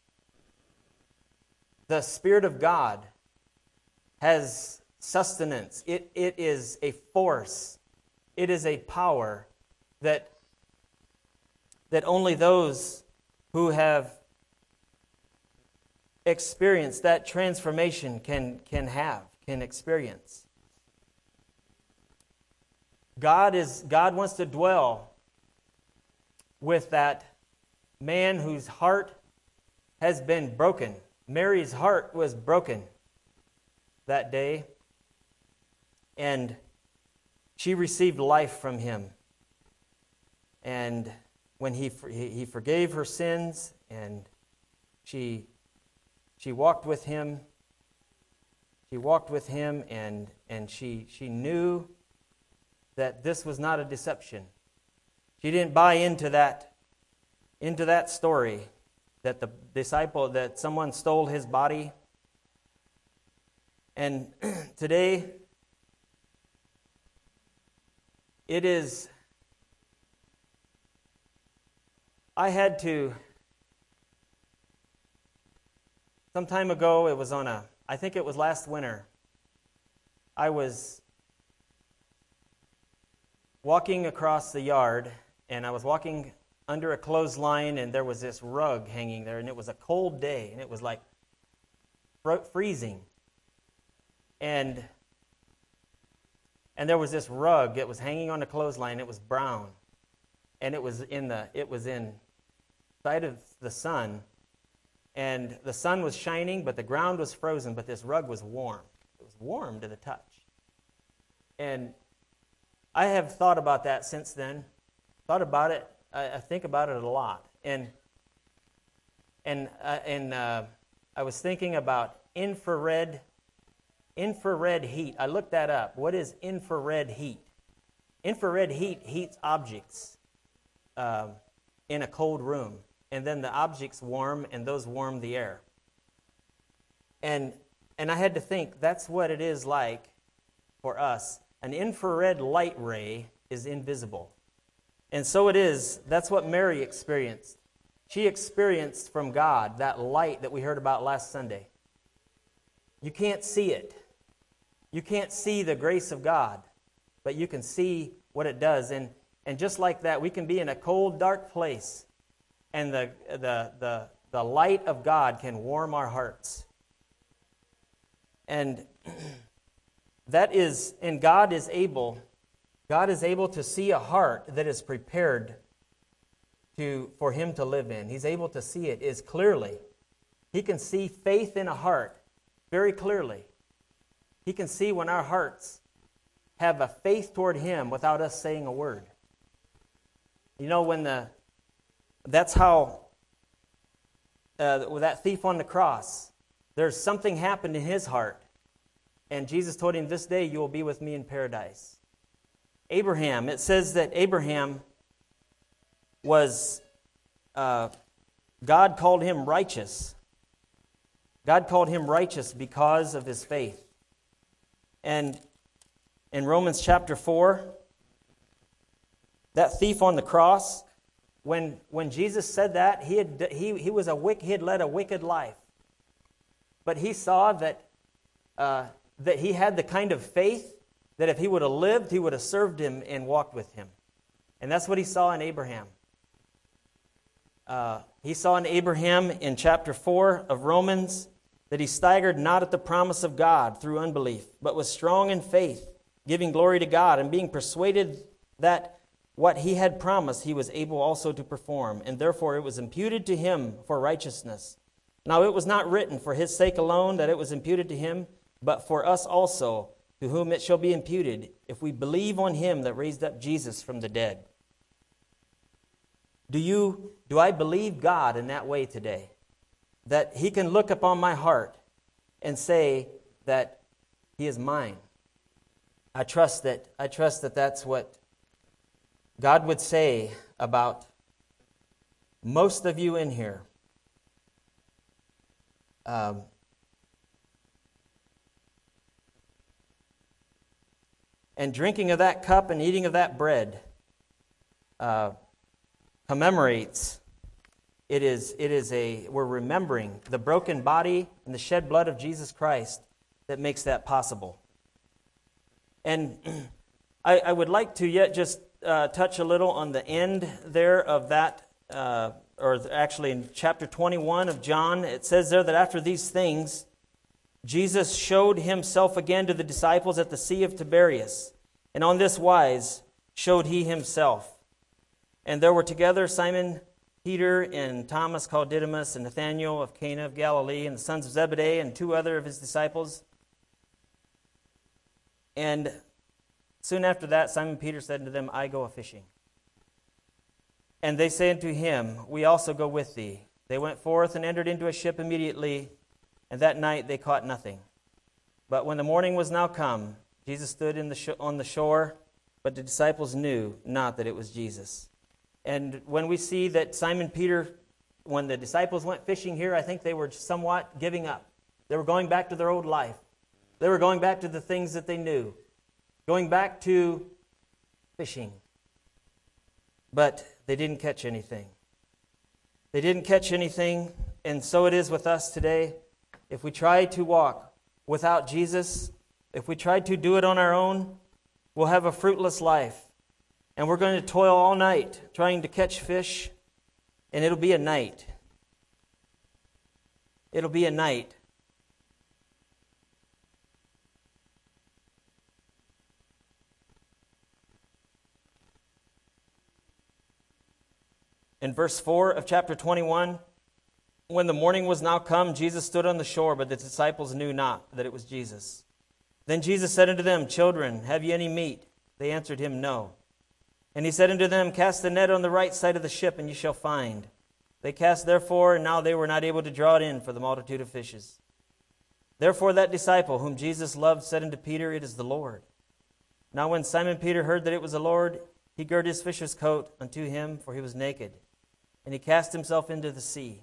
the Spirit of God has sustenance. It, it is a force. It is a power that, that only those who have experienced that transformation can, can have, can experience. God is God wants to dwell with that man whose heart has been broken. Mary's heart was broken that day, and she received life from him. And when he he forgave her sins, and she she walked with him, she walked with him, and and she she knew that this was not a deception. She didn't buy into that into that story that the disciple, that someone stole his body. And today, it is, I had to, some time ago, it was on a, I think it was last winter, I was walking across the yard, and I was walking under a clothesline, and there was this rug hanging there, and it was a cold day, and it was like freezing. And and there was this rug that was hanging on the clothesline. It was brown, and it was in the it was in sight of the sun, and the sun was shining, but the ground was frozen. But this rug was warm. It was warm to the touch. And I have thought about that since then. Thought about it. I, I think about it a lot. And and uh, and uh, I was thinking about infrared. infrared heat. I looked that up. What is infrared heat? Infrared heat heats objects uh, in a cold room, and then the objects warm, and those warm the air. And and I had to think, that's what it is like for us. An infrared light ray is invisible. And so it is, that's what Mary experienced. She experienced from God that light that we heard about last Sunday. You can't see it. You can't see the grace of God, but you can see what it does. And and just like that, we can be in a cold, dark place, and the the the, the light of God can warm our hearts. And that is, and God is able, God is able to see a heart that is prepared to for Him to live in. He's able to see it as clearly. He can see faith in a heart very clearly. He can see when our hearts have a faith toward Him without us saying a word. You know, when the, that's how, uh, with that thief on the cross, there's something happened in his heart. And Jesus told him, this day you will be with me in paradise. Abraham, it says that Abraham was, uh, God called him righteous. God called him righteous because of his faith. And in Romans chapter four, that thief on the cross, when when Jesus said that, he had he he was a wick, he had led a wicked life. But he saw that uh, that he had the kind of faith that if he would have lived, he would have served him and walked with him. And that's what he saw in Abraham. Uh, he saw in Abraham in chapter four of Romans that he staggered not at the promise of God through unbelief, but was strong in faith, giving glory to God, and being persuaded that what he had promised he was able also to perform, and therefore it was imputed to him for righteousness. Now it was not written for his sake alone that it was imputed to him, but for us also, to whom it shall be imputed, if we believe on him that raised up Jesus from the dead. Do you, do I believe God in that way today? That He can look upon my heart and say that He is mine. I trust that, I trust that that's what God would say about most of you in here. Um, and drinking of that cup and eating of that bread uh, commemorates, it is, it is a, we're remembering the broken body and the shed blood of Jesus Christ that makes that possible. And I, I would like to yet just uh, touch a little on the end there of that, uh, or actually in chapter twenty-one of John, it says there that after these things, Jesus showed himself again to the disciples at the Sea of Tiberias, and on this wise showed he himself. And there were together Simon Peter and Thomas called Didymus and Nathanael of Cana of Galilee and the sons of Zebedee and two other of his disciples. And soon after that, Simon Peter said unto them, I go a-fishing. And they say unto him, we also go with thee. They went forth and entered into a ship immediately, and that night they caught nothing. But when the morning was now come, Jesus stood in the sh- on the shore, but the disciples knew not that it was Jesus. And when we see that Simon Peter, when the disciples went fishing here, I think they were somewhat giving up. They were going back to their old life. They were going back to the things that they knew. Going back to fishing. But they didn't catch anything. They didn't catch anything, and so it is with us today. If we try to walk without Jesus, if we try to do it on our own, we'll have a fruitless life. And we're going to toil all night trying to catch fish, and it'll be a night. It'll be a night. In verse four of chapter twenty-one, when the morning was now come, Jesus stood on the shore, but the disciples knew not that it was Jesus. Then Jesus said unto them, Children, have ye any meat? They answered him, No. And he said unto them, Cast the net on the right side of the ship, and ye shall find. They cast therefore, and now they were not able to draw it in for the multitude of fishes. Therefore that disciple whom Jesus loved said unto Peter, It is the Lord. Now when Simon Peter heard that it was the Lord, he girded his fisher's coat unto him, for he was naked, and he cast himself into the sea.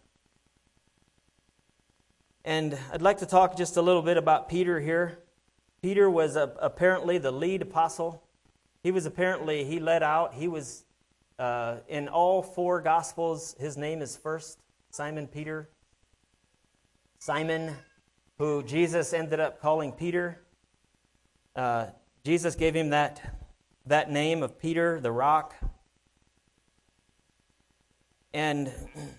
And I'd like to talk just a little bit about Peter here. Peter was a, apparently the lead apostle. He was apparently, he led out. He was, uh, in all four Gospels, his name is first, Simon Peter. Simon, who Jesus ended up calling Peter. Uh, Jesus gave him that, that name of Peter, the rock. And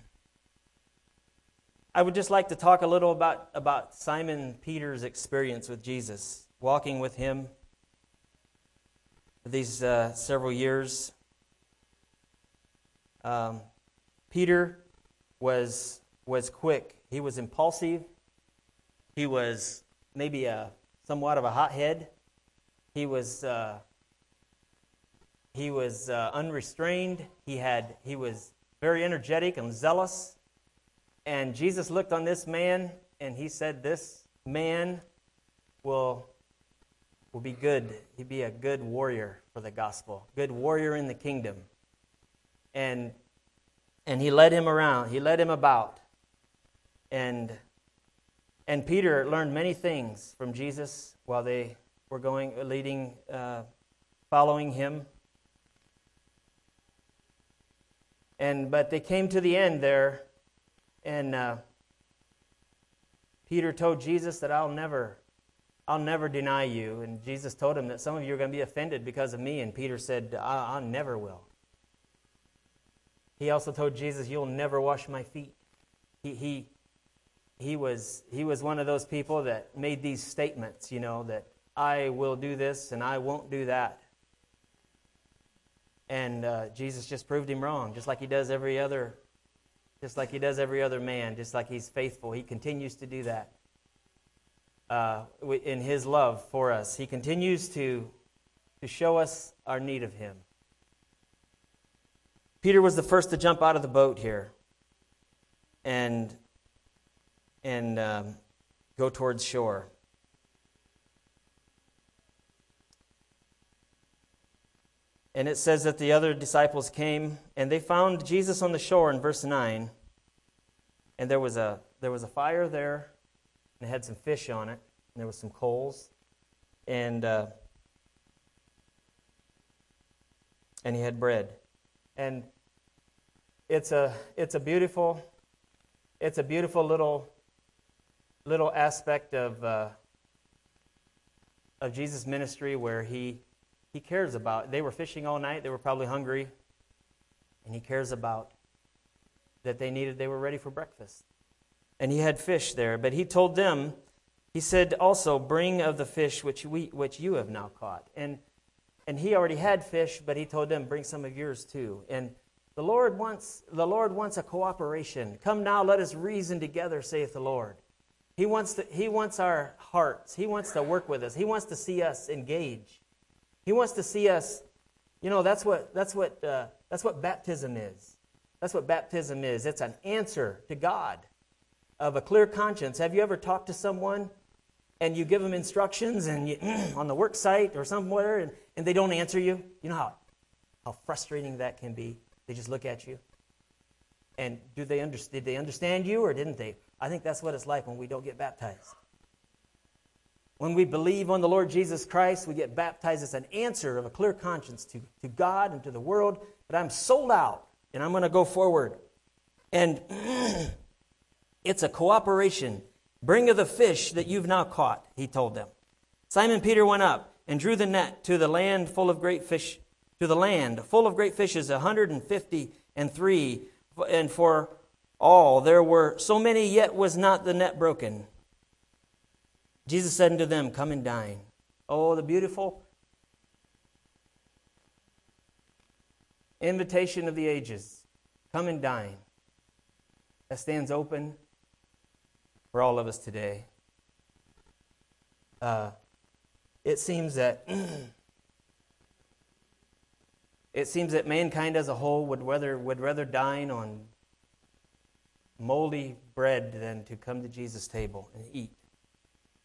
I would just like to talk a little about, about Simon Peter's experience with Jesus, walking with him for these uh, several years. Um, Peter was was quick. He was impulsive. He was maybe a somewhat of a hothead. He was uh, he was uh, unrestrained. He had he was very energetic and zealous. And Jesus looked on this man, and he said, "This man will will be good. He'd be a good warrior for the gospel, good warrior in the kingdom." And and he led him around. He led him about. And and Peter learned many things from Jesus while they were going, leading, uh, following him. And but they came to the end there. And uh, Peter told Jesus that I'll never, I'll never deny you. And Jesus told him that some of you are going to be offended because of me. And Peter said, I, I never will. He also told Jesus, you'll never wash my feet. He he he was he was one of those people that made these statements, you know, that I will do this and I won't do that. And uh, Jesus just proved him wrong, just like he does every other. Just like he does every other man, just like he's faithful. He continues to do that uh, in his love for us. He continues to, to show us our need of him. Peter was the first to jump out of the boat here and, and um, go towards shore. And it says that the other disciples came, and they found Jesus on the shore in verse nine. And there was a there was a fire there, and it had some fish on it, and there was some coals, and uh, and he had bread. And it's a it's a beautiful it's a beautiful little little aspect of uh, of Jesus' ministry where he. He cares about, they were fishing all night, they were probably hungry, and he cares about that they needed, they were ready for breakfast. And he had fish there, but he told them, he said also, bring of the fish which we which you have now caught. And and he already had fish, but he told them, bring some of yours too. And the Lord wants the Lord wants a cooperation. Come now, let us reason together, saith the Lord. He wants to, he wants our hearts. He wants to work with us. He wants to see us engage. He wants to see us, you know, that's what that's what uh, that's what baptism is. That's what baptism is. It's an answer to God of a clear conscience. Have you ever talked to someone and you give them instructions and you, on the work site or somewhere and, and they don't answer you? You know how how frustrating that can be. They just look at you. And do they under, did they understand you or didn't they? I think that's what it's like when we don't get baptized. When we believe on the Lord Jesus Christ, we get baptized as an answer of a clear conscience to, to God and to the world. But I'm sold out, and I'm going to go forward. And it's a cooperation. Bring of the fish that you've now caught, he told them. Simon Peter went up and drew the net to the land full of great fish, to the land full of great fishes, a hundred and fifty and three. And for all there were so many, yet was not the net broken. Jesus said unto them, come and dine. Oh, the beautiful invitation of the ages. Come and dine. That stands open for all of us today. Uh, it seems that it seems that mankind as a whole would rather would rather dine on moldy bread than to come to Jesus' table and eat.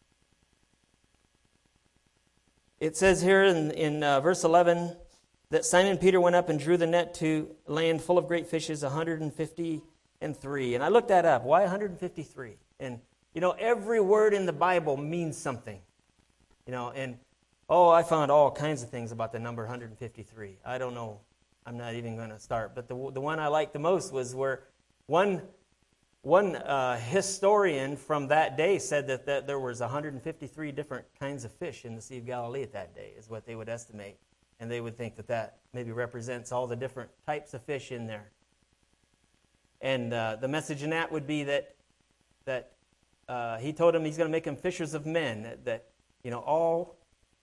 it says here in, in uh, verse eleven that Simon Peter went up and drew the net to land full of great fishes, one hundred fifty-three. And I looked that up. Why one hundred fifty-three? And, you know, every word in the Bible means something. You know, and, oh, I found all kinds of things about the number one hundred fifty-three. I don't know. I'm not even going to start. But the the one I liked the most was where one one uh, historian from that day said that, that there was one hundred fifty-three different kinds of fish in the Sea of Galilee at that day, is what they would estimate. And they would think that that maybe represents all the different types of fish in there. And uh, the message in that would be that that uh, he told him he's going to make them fishers of men, that, that you know, all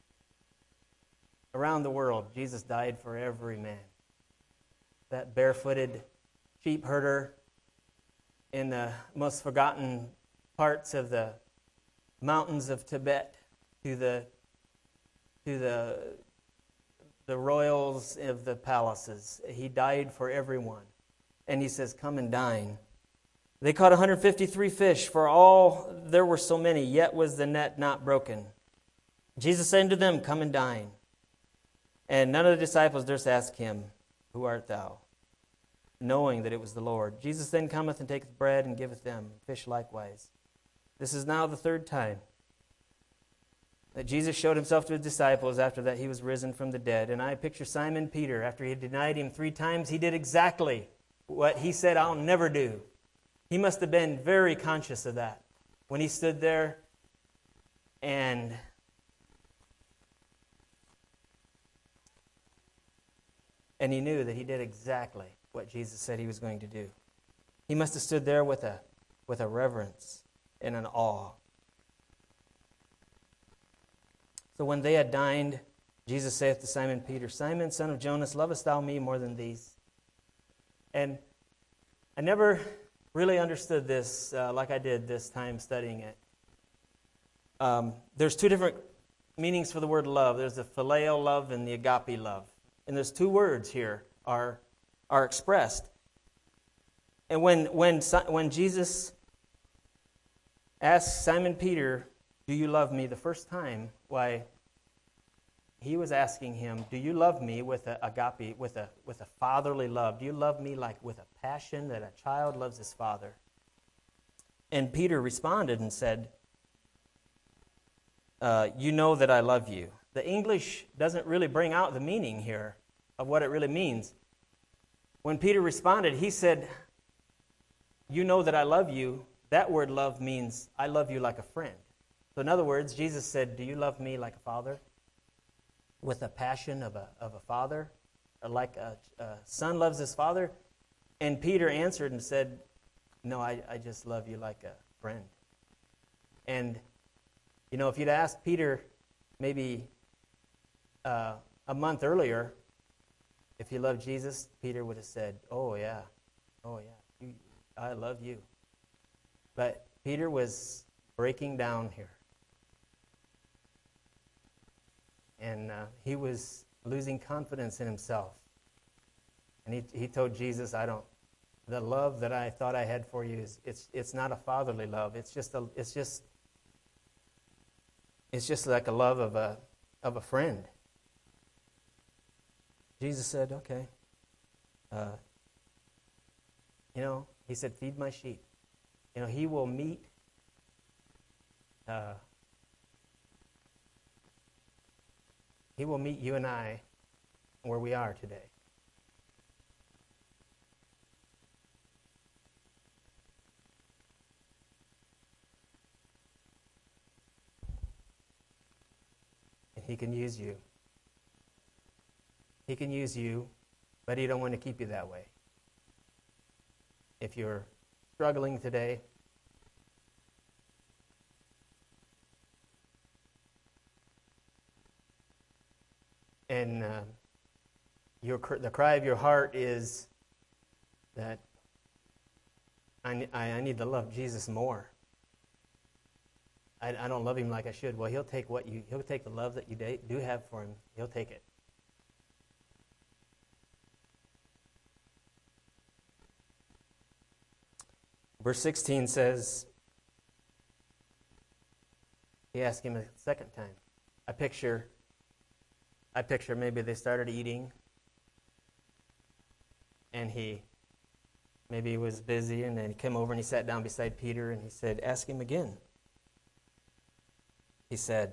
around the world, Jesus died for every man. That barefooted sheep herder in the most forgotten parts of the mountains of Tibet, to the to the the royals of the palaces. He died for everyone. And he says, come and dine. They caught one hundred fifty-three fish, for all there were so many, yet was the net not broken. Jesus said unto them, come and dine. And none of the disciples durst ask him, who art thou? Knowing that it was the Lord. Jesus then cometh and taketh bread and giveth them, fish likewise. This is now the third time that Jesus showed himself to his disciples after that he was risen from the dead. And I picture Simon Peter, after he had denied him three times, he did exactly what he said, I'll never do. He must have been very conscious of that when he stood there and and he knew that he did exactly what Jesus said he was going to do. He must have stood there with a with a reverence and an awe. So when they had dined, Jesus saith to Simon Peter, Simon, son of Jonas, lovest thou me more than these? And I never really understood this uh, like I did this time studying it. Um, there's two different meanings for the word love. There's the phileo love and the agape love. And there's two words here are are expressed. And when when when Jesus asked Simon Peter, do you love me, the first time, why, he was asking him, do you love me with a agape, with a with a fatherly love? Do you love me like with a passion that a child loves his father? And Peter responded and said, uh, you know that I love you. The English doesn't really bring out the meaning here of what it really means. When Peter responded, he said, you know that I love you. That word love means I love you like a friend. So in other words, Jesus said, do you love me like a father? With a passion of a of a father? Or like a, a son loves his father? And Peter answered and said, no, I, I just love you like a friend. And, you know, if you'd asked Peter maybe uh, a month earlier if he loved Jesus, Peter would have said, oh, yeah, oh, yeah, you, I love you. But Peter was breaking down here. And uh, he was losing confidence in himself. And he he told Jesus, I don't, the love that I thought I had for you, is it's it's not a fatherly love. It's just a, it's just, it's just like a love of a of a friend. Jesus said, okay. Uh, you know, he said, feed my sheep. You know, he will meet uh, he will meet you and I where we are today. And he can use you. He can use you, but he don't want to keep you that way. If you're struggling today, and uh, your the cry of your heart is that I, I need to love Jesus more. I, I don't love him like I should. Well, he'll take what you he'll take the love that you do have for him. He'll take it. Verse sixteen says, he asked him a second time. I picture I picture maybe they started eating, and he maybe he was busy, and then he came over and he sat down beside Peter, and he said, "Ask him again." He said,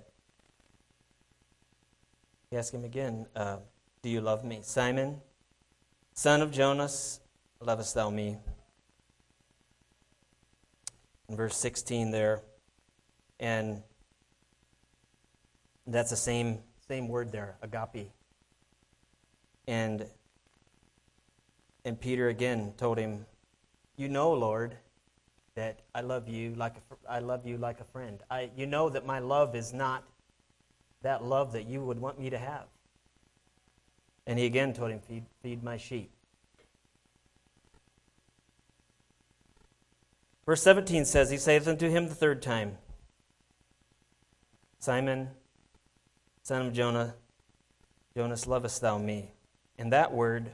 he asked him again, uh, "Do you love me, Simon, son of Jonas? Lovest thou me?" In verse sixteen there, and that's the same same word there, agape. And and Peter again told him, "You know, Lord, that I love you like a, I love you like a friend. I you know that my love is not that love that you would want me to have." And he again told him, "Feed feed my sheep." Verse seventeen says, he saith unto him the third time, "Simon, son of Jonah, Jonas, lovest thou me?" And that word,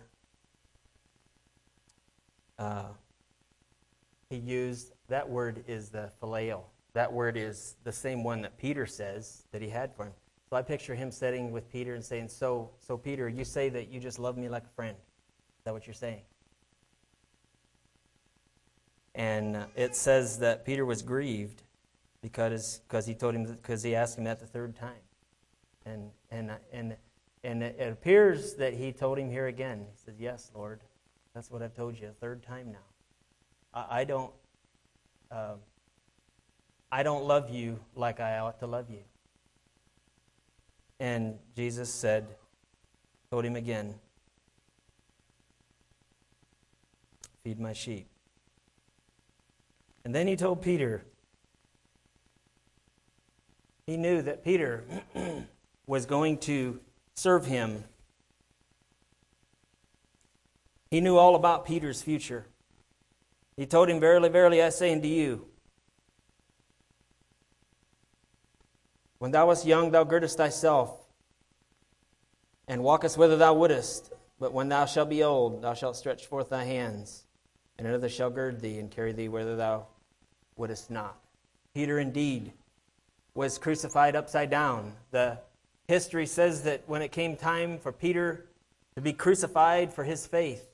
uh, he used, that word is the phileo. That word is the same one that Peter says that he had for him. So I picture him sitting with Peter and saying, so, so Peter, you say that you just love me like a friend. Is that what you're saying? And uh, it says that Peter was grieved because because he told him because he asked him that the third time, and and and and it appears that he told him here again. He said, "Yes, Lord, that's what I've told you a third time now. I, I don't uh, I don't love you like I ought to love you." And Jesus said, told him again, "Feed my sheep." And then he told Peter, he knew that Peter was going to serve him. He knew all about Peter's future. He told him, "Verily, verily, I say unto you, when thou wast young, thou girdest thyself, and walkest whither thou wouldest. But when thou shalt be old, thou shalt stretch forth thy hands, and another shall gird thee, and carry thee whither thou wouldest not." Peter indeed was crucified upside down. The history says that when it came time for Peter to be crucified for his faith,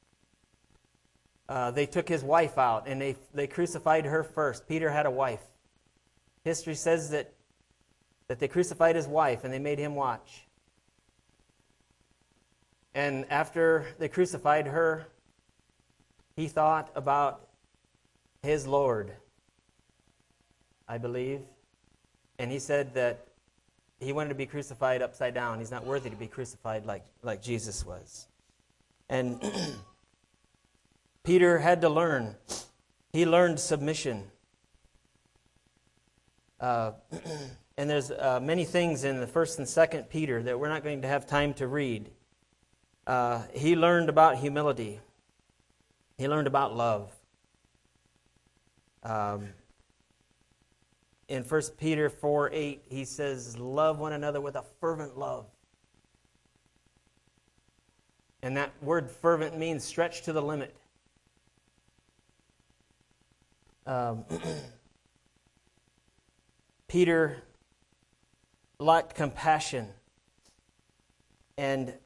uh, they took his wife out and they they crucified her first. Peter had a wife. History says that that they crucified his wife and they made him watch. And after they crucified her, he thought about his Lord, I believe. And he said that he wanted to be crucified upside down. He's not worthy to be crucified like, like Jesus was. And Peter had to learn. He learned submission. Uh, and there's uh, many things in the first and second Peter that we're not going to have time to read. Uh, he learned about humility. He learned about love. Um, in First Peter four eight, he says, "Love one another with a fervent love." And that word fervent means stretched to the limit. Um, Peter lacked compassion. And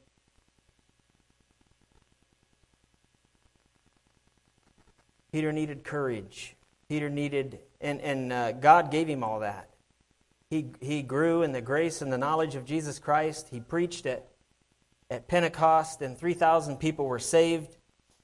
Peter needed courage. Peter needed, and, and uh, God gave him all that. He he grew in the grace and the knowledge of Jesus Christ. He preached at, at Pentecost, and three thousand people were saved.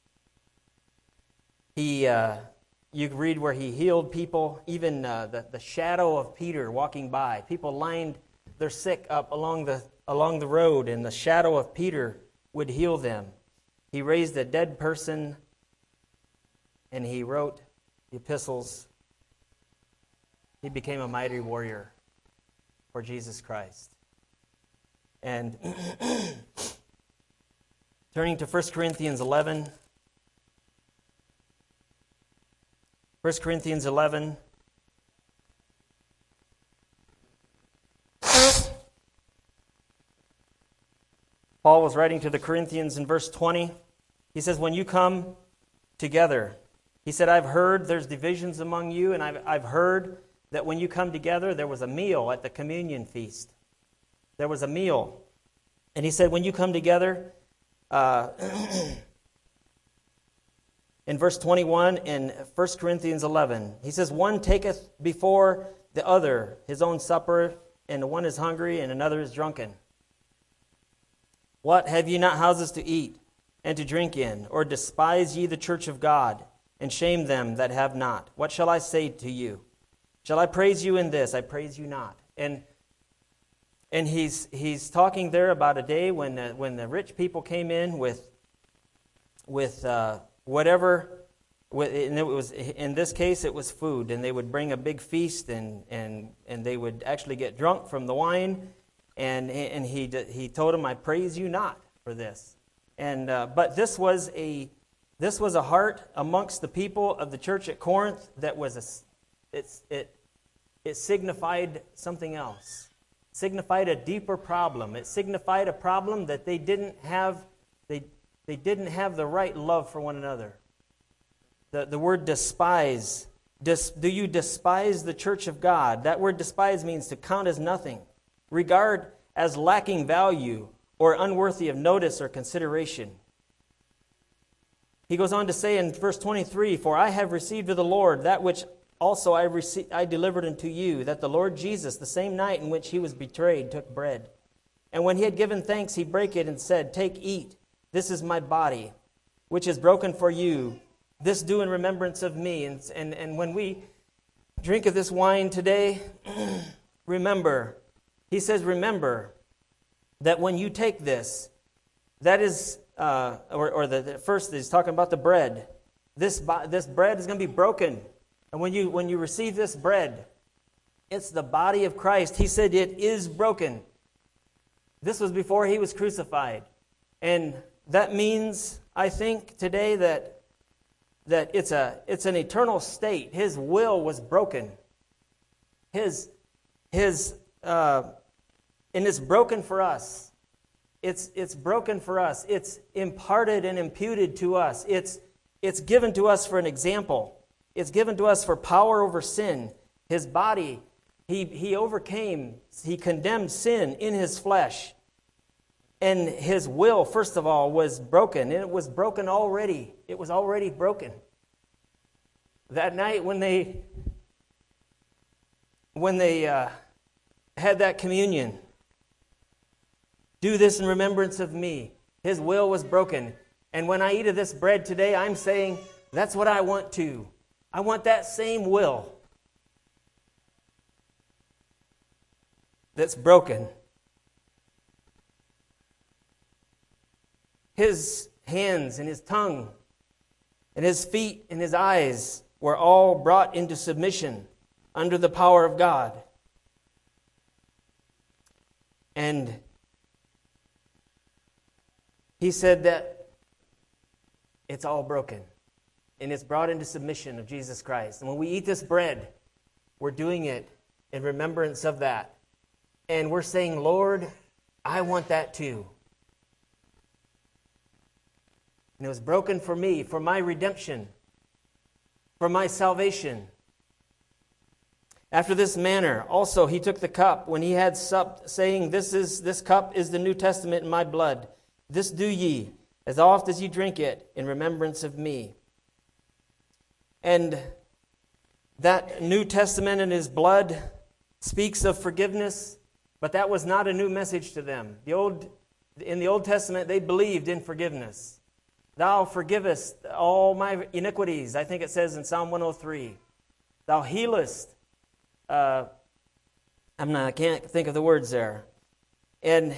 He, uh, you read where he healed people, even uh, the, the shadow of Peter walking by. People lined their sick up along the, along the road, and the shadow of Peter would heal them. He raised a dead person, and he wrote the epistles. He became a mighty warrior for Jesus Christ. And turning to First Corinthians eleven. First Corinthians eleven. Paul was writing to the Corinthians in verse twenty. He says, "When you come together," he said, "I've heard there's divisions among you, and I've, I've heard that when you come together, there was a meal at the communion feast. There was a meal. And he said, when you come together, uh, in verse twenty-one in First Corinthians eleven, he says, one taketh before the other his own supper, and the one is hungry, and another is drunken. What, have ye not houses to eat and to drink in? Or despise ye the church of God, and shame them that have not? What shall I say to you? Shall I praise you in this? I praise you not. And and he's he's talking there about a day when the, when the rich people came in with with uh, whatever. And it was, in this case, it was food, and they would bring a big feast, and and and they would actually get drunk from the wine. And and he he told him, "I praise you not for this." And uh, but this was a this was a heart amongst the people of the church at Corinth that was a it's it it signified something else. It signified a deeper problem. It signified a problem that they didn't have they they didn't have the right love for one another. The the word despise. Dis, do you despise the church of God? That word despise means to count as nothing, regard as lacking value, or unworthy of notice or consideration. He goes on to say in verse twenty-three, for I have received of the Lord that which also I, received, I delivered unto you, that the Lord Jesus, the same night in which he was betrayed, took bread. And when he had given thanks, he brake it and said, take, eat, this is my body, which is broken for you. This do in remembrance of me. And, and, and when we drink of this wine today, remember, he says, remember that when you take this, that is, uh, or, or the, the first he's talking about the bread. This this bread is going to be broken, and when you when you receive this bread, it's the body of Christ. He said it is broken. This was before he was crucified, and that means, I think, today that that it's a it's an eternal state. His will was broken. His his uh, and it's broken for us. It's it's broken for us. It's imparted and imputed to us. It's it's given to us for an example. It's given to us for power over sin. His body, he he overcame, he condemned sin in his flesh. And his will, first of all, was broken. And it was broken already. It was already broken. That night when they when they uh, had that communion, do this in remembrance of me. His will was broken. And when I eat of this bread today, I'm saying, that's what I want too. I want that same will that's broken. His hands and his tongue and his feet and his eyes were all brought into submission under the power of God. And he said that it's all broken, and it's brought into submission of Jesus Christ. And when we eat this bread, we're doing it in remembrance of that. And we're saying, Lord, I want that too. And it was broken for me, for my redemption, for my salvation. After this manner, also he took the cup when he had supped, saying, This is this cup is the New Testament in my blood. This do ye, as oft as ye drink it, in remembrance of me. And that New Testament in his blood speaks of forgiveness, but that was not a new message to them. The old, in the Old Testament, they believed in forgiveness. Thou forgivest all my iniquities, I think it says in Psalm one oh three. Thou healest. Uh, I'm not, I can't think of the words there. And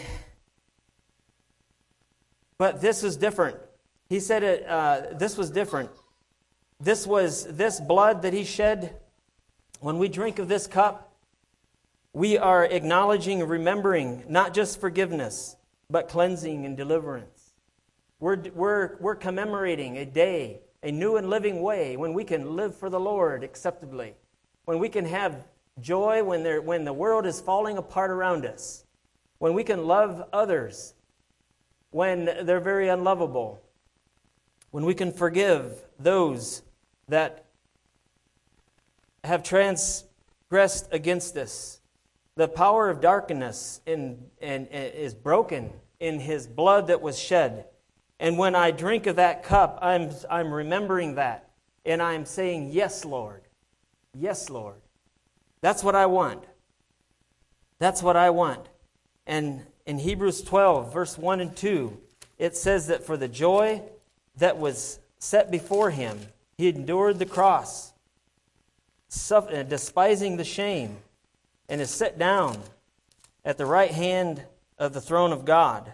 But this is different. He said it. Uh, this was different. This was this blood that he shed. When we drink of this cup, we are acknowledging and remembering not just forgiveness, but cleansing and deliverance. We're we're we're commemorating a day, a new and living way when we can live for the Lord acceptably, when we can have joy when there when the world is falling apart around us, when we can love others when they're very unlovable, when we can forgive those that have transgressed against us. The power of darkness in, in, in, is broken in his blood that was shed. And when I drink of that cup, I'm, I'm remembering that. And I'm saying, yes, Lord. Yes, Lord. That's what I want. That's what I want. And in Hebrews twelve, verse one and two, it says that for the joy that was set before him, he endured the cross, suffer, despising the shame, and is set down at the right hand of the throne of God.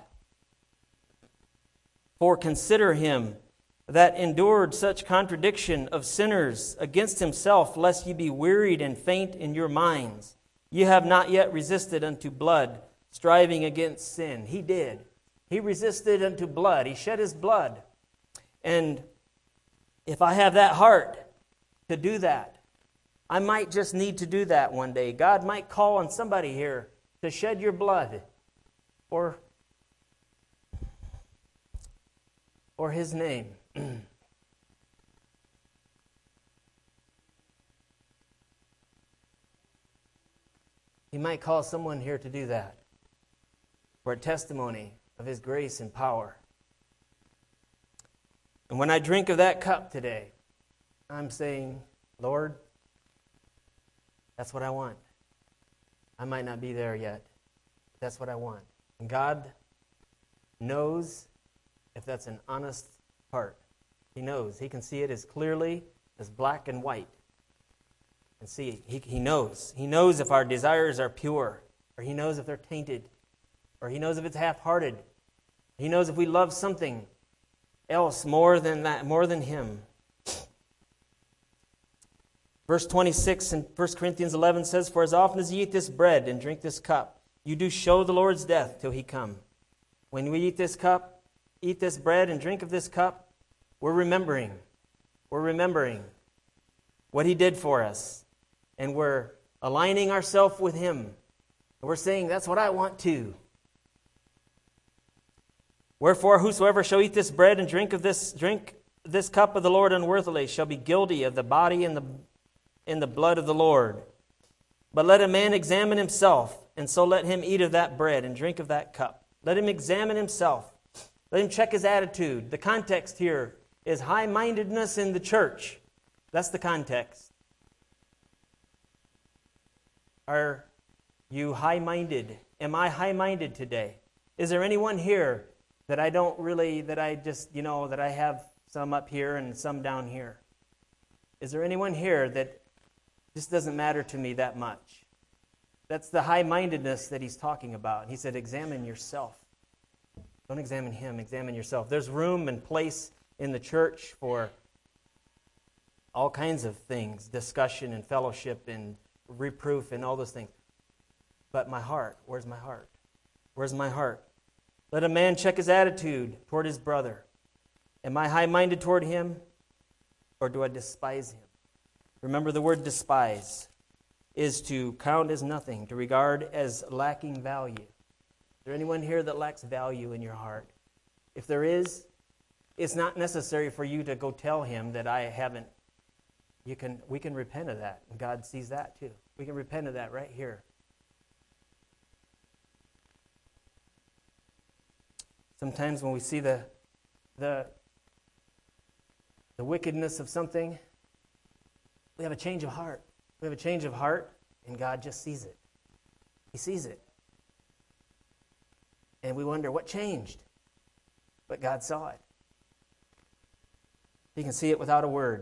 For consider him that endured such contradiction of sinners against himself, lest ye be wearied and faint in your minds. Ye have not yet resisted unto blood, striving against sin. He did. He resisted unto blood. He shed his blood. And if I have that heart to do that, I might just need to do that one day. God might call on somebody here to shed your blood or, or his name. He might call someone here to do that for a testimony of his grace and power. And when I drink of that cup today, I'm saying, Lord, that's what I want. I might not be there yet. But that's what I want. And God knows if that's an honest heart. He knows. He can see it as clearly as black and white. And see, he, he knows. He knows if our desires are pure, or he knows if they're tainted, or he knows if it's half-hearted. He knows if we love something else more than that, more than him. Verse twenty-six in First Corinthians eleven says, For as often as ye eat this bread and drink this cup, you do show the Lord's death till he come. When we eat this cup, eat this bread and drink of this cup, we're remembering. We're remembering what he did for us. And we're aligning ourselves with him. And we're saying, that's what I want too. Wherefore, whosoever shall eat this bread and drink of this drink this cup of the Lord unworthily shall be guilty of the body and the in the blood of the Lord. But let a man examine himself, and so let him eat of that bread and drink of that cup. Let him examine himself. Let him check his attitude. The context here is high-mindedness in the church. That's the context. Are you high-minded? Am I high-minded today? Is there anyone here that I don't really, that I just, you know, that I have some up here and some down here? Is there anyone here that this doesn't matter to me that much? That's the high-mindedness that he's talking about. He said, examine yourself. Don't examine him, examine yourself. There's room and place in the church for all kinds of things, discussion and fellowship and reproof and all those things. But my heart, where's my heart? Where's my heart? Let a man check his attitude toward his brother. Am I high-minded toward him, or do I despise him? Remember, the word despise is to count as nothing, to regard as lacking value. Is there anyone here that lacks value in your heart? If there is, it's not necessary for you to go tell him that I haven't. You can, we can repent of that, and God sees that too. We can repent of that right here. Sometimes when we see the the the wickedness of something, we have a change of heart. We have a change of heart, and God just sees it. He sees it. And we wonder, what changed? But God saw it. He can see it without a word.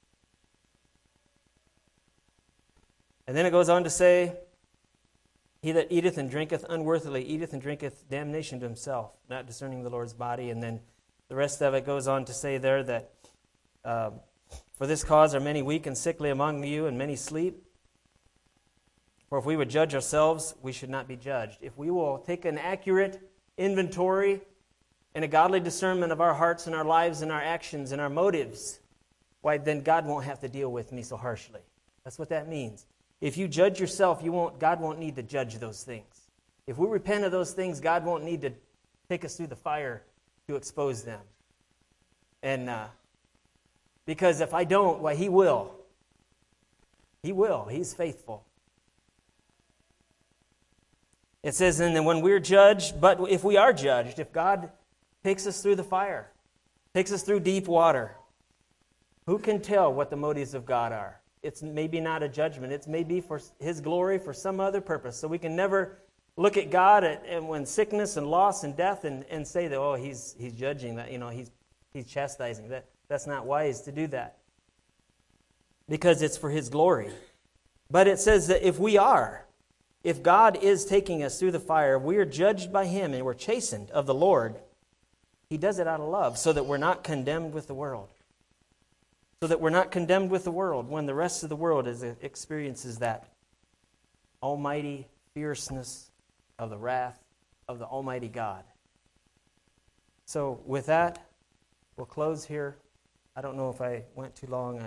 And then it goes on to say, he that eateth and drinketh unworthily eateth and drinketh damnation to himself, not discerning the Lord's body. And then the rest of it goes on to say there that, uh, for this cause are many weak and sickly among you, and many sleep. For if we would judge ourselves, we should not be judged. If we will take an accurate inventory and a godly discernment of our hearts and our lives and our actions and our motives, why, then God won't have to deal with me so harshly. That's what that means. If you judge yourself, you won't. God won't need to judge those things. If we repent of those things, God won't need to take us through the fire to expose them. And uh, because if I don't, why, He will. He will. He's faithful. It says, and then when we're judged, but if we are judged, if God takes us through the fire, takes us through deep water, who can tell what the motives of God are? It's maybe not a judgment. It's maybe for His glory, for some other purpose. So we can never look at God at, and when sickness and loss and death and, and say that, oh, he's he's judging that, you know, he's he's chastising. That that's not wise to do that. Because it's for His glory. But it says that if we are, if God is taking us through the fire, we are judged by Him and we're chastened of the Lord, He does it out of love so that we're not condemned with the world. So that we're not condemned with the world when the rest of the world is, experiences that almighty fierceness of the wrath of the Almighty God. So with that, we'll close here. I don't know if I went too long.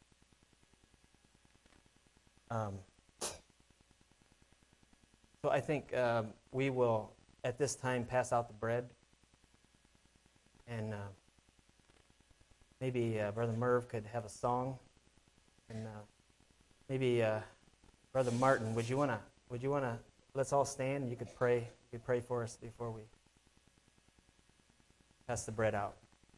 I, um, so I think um, we will, at this time, pass out the bread. And uh, maybe uh, Brother Merv could have a song. And uh, maybe uh, Brother Martin, would you want to, would you want to, let's all stand and you could pray. You could pray for us before we pass the bread out.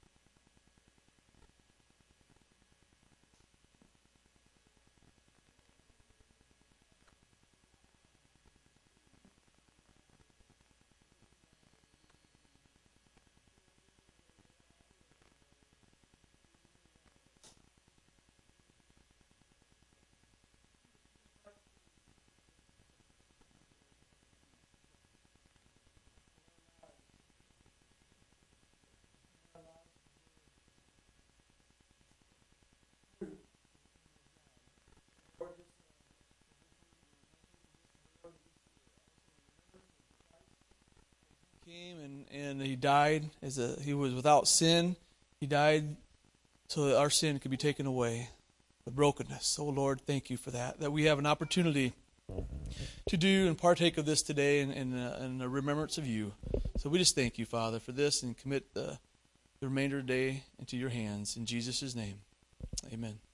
Came and, and he died as a he was without sin. He died so that our sin could be taken away, the brokenness. Oh Lord, thank you for that. That we have an opportunity to do and partake of this today in, in, uh, in a remembrance of you. So we just thank you, Father, for this and commit the, the remainder of the day into your hands. In Jesus' name, amen.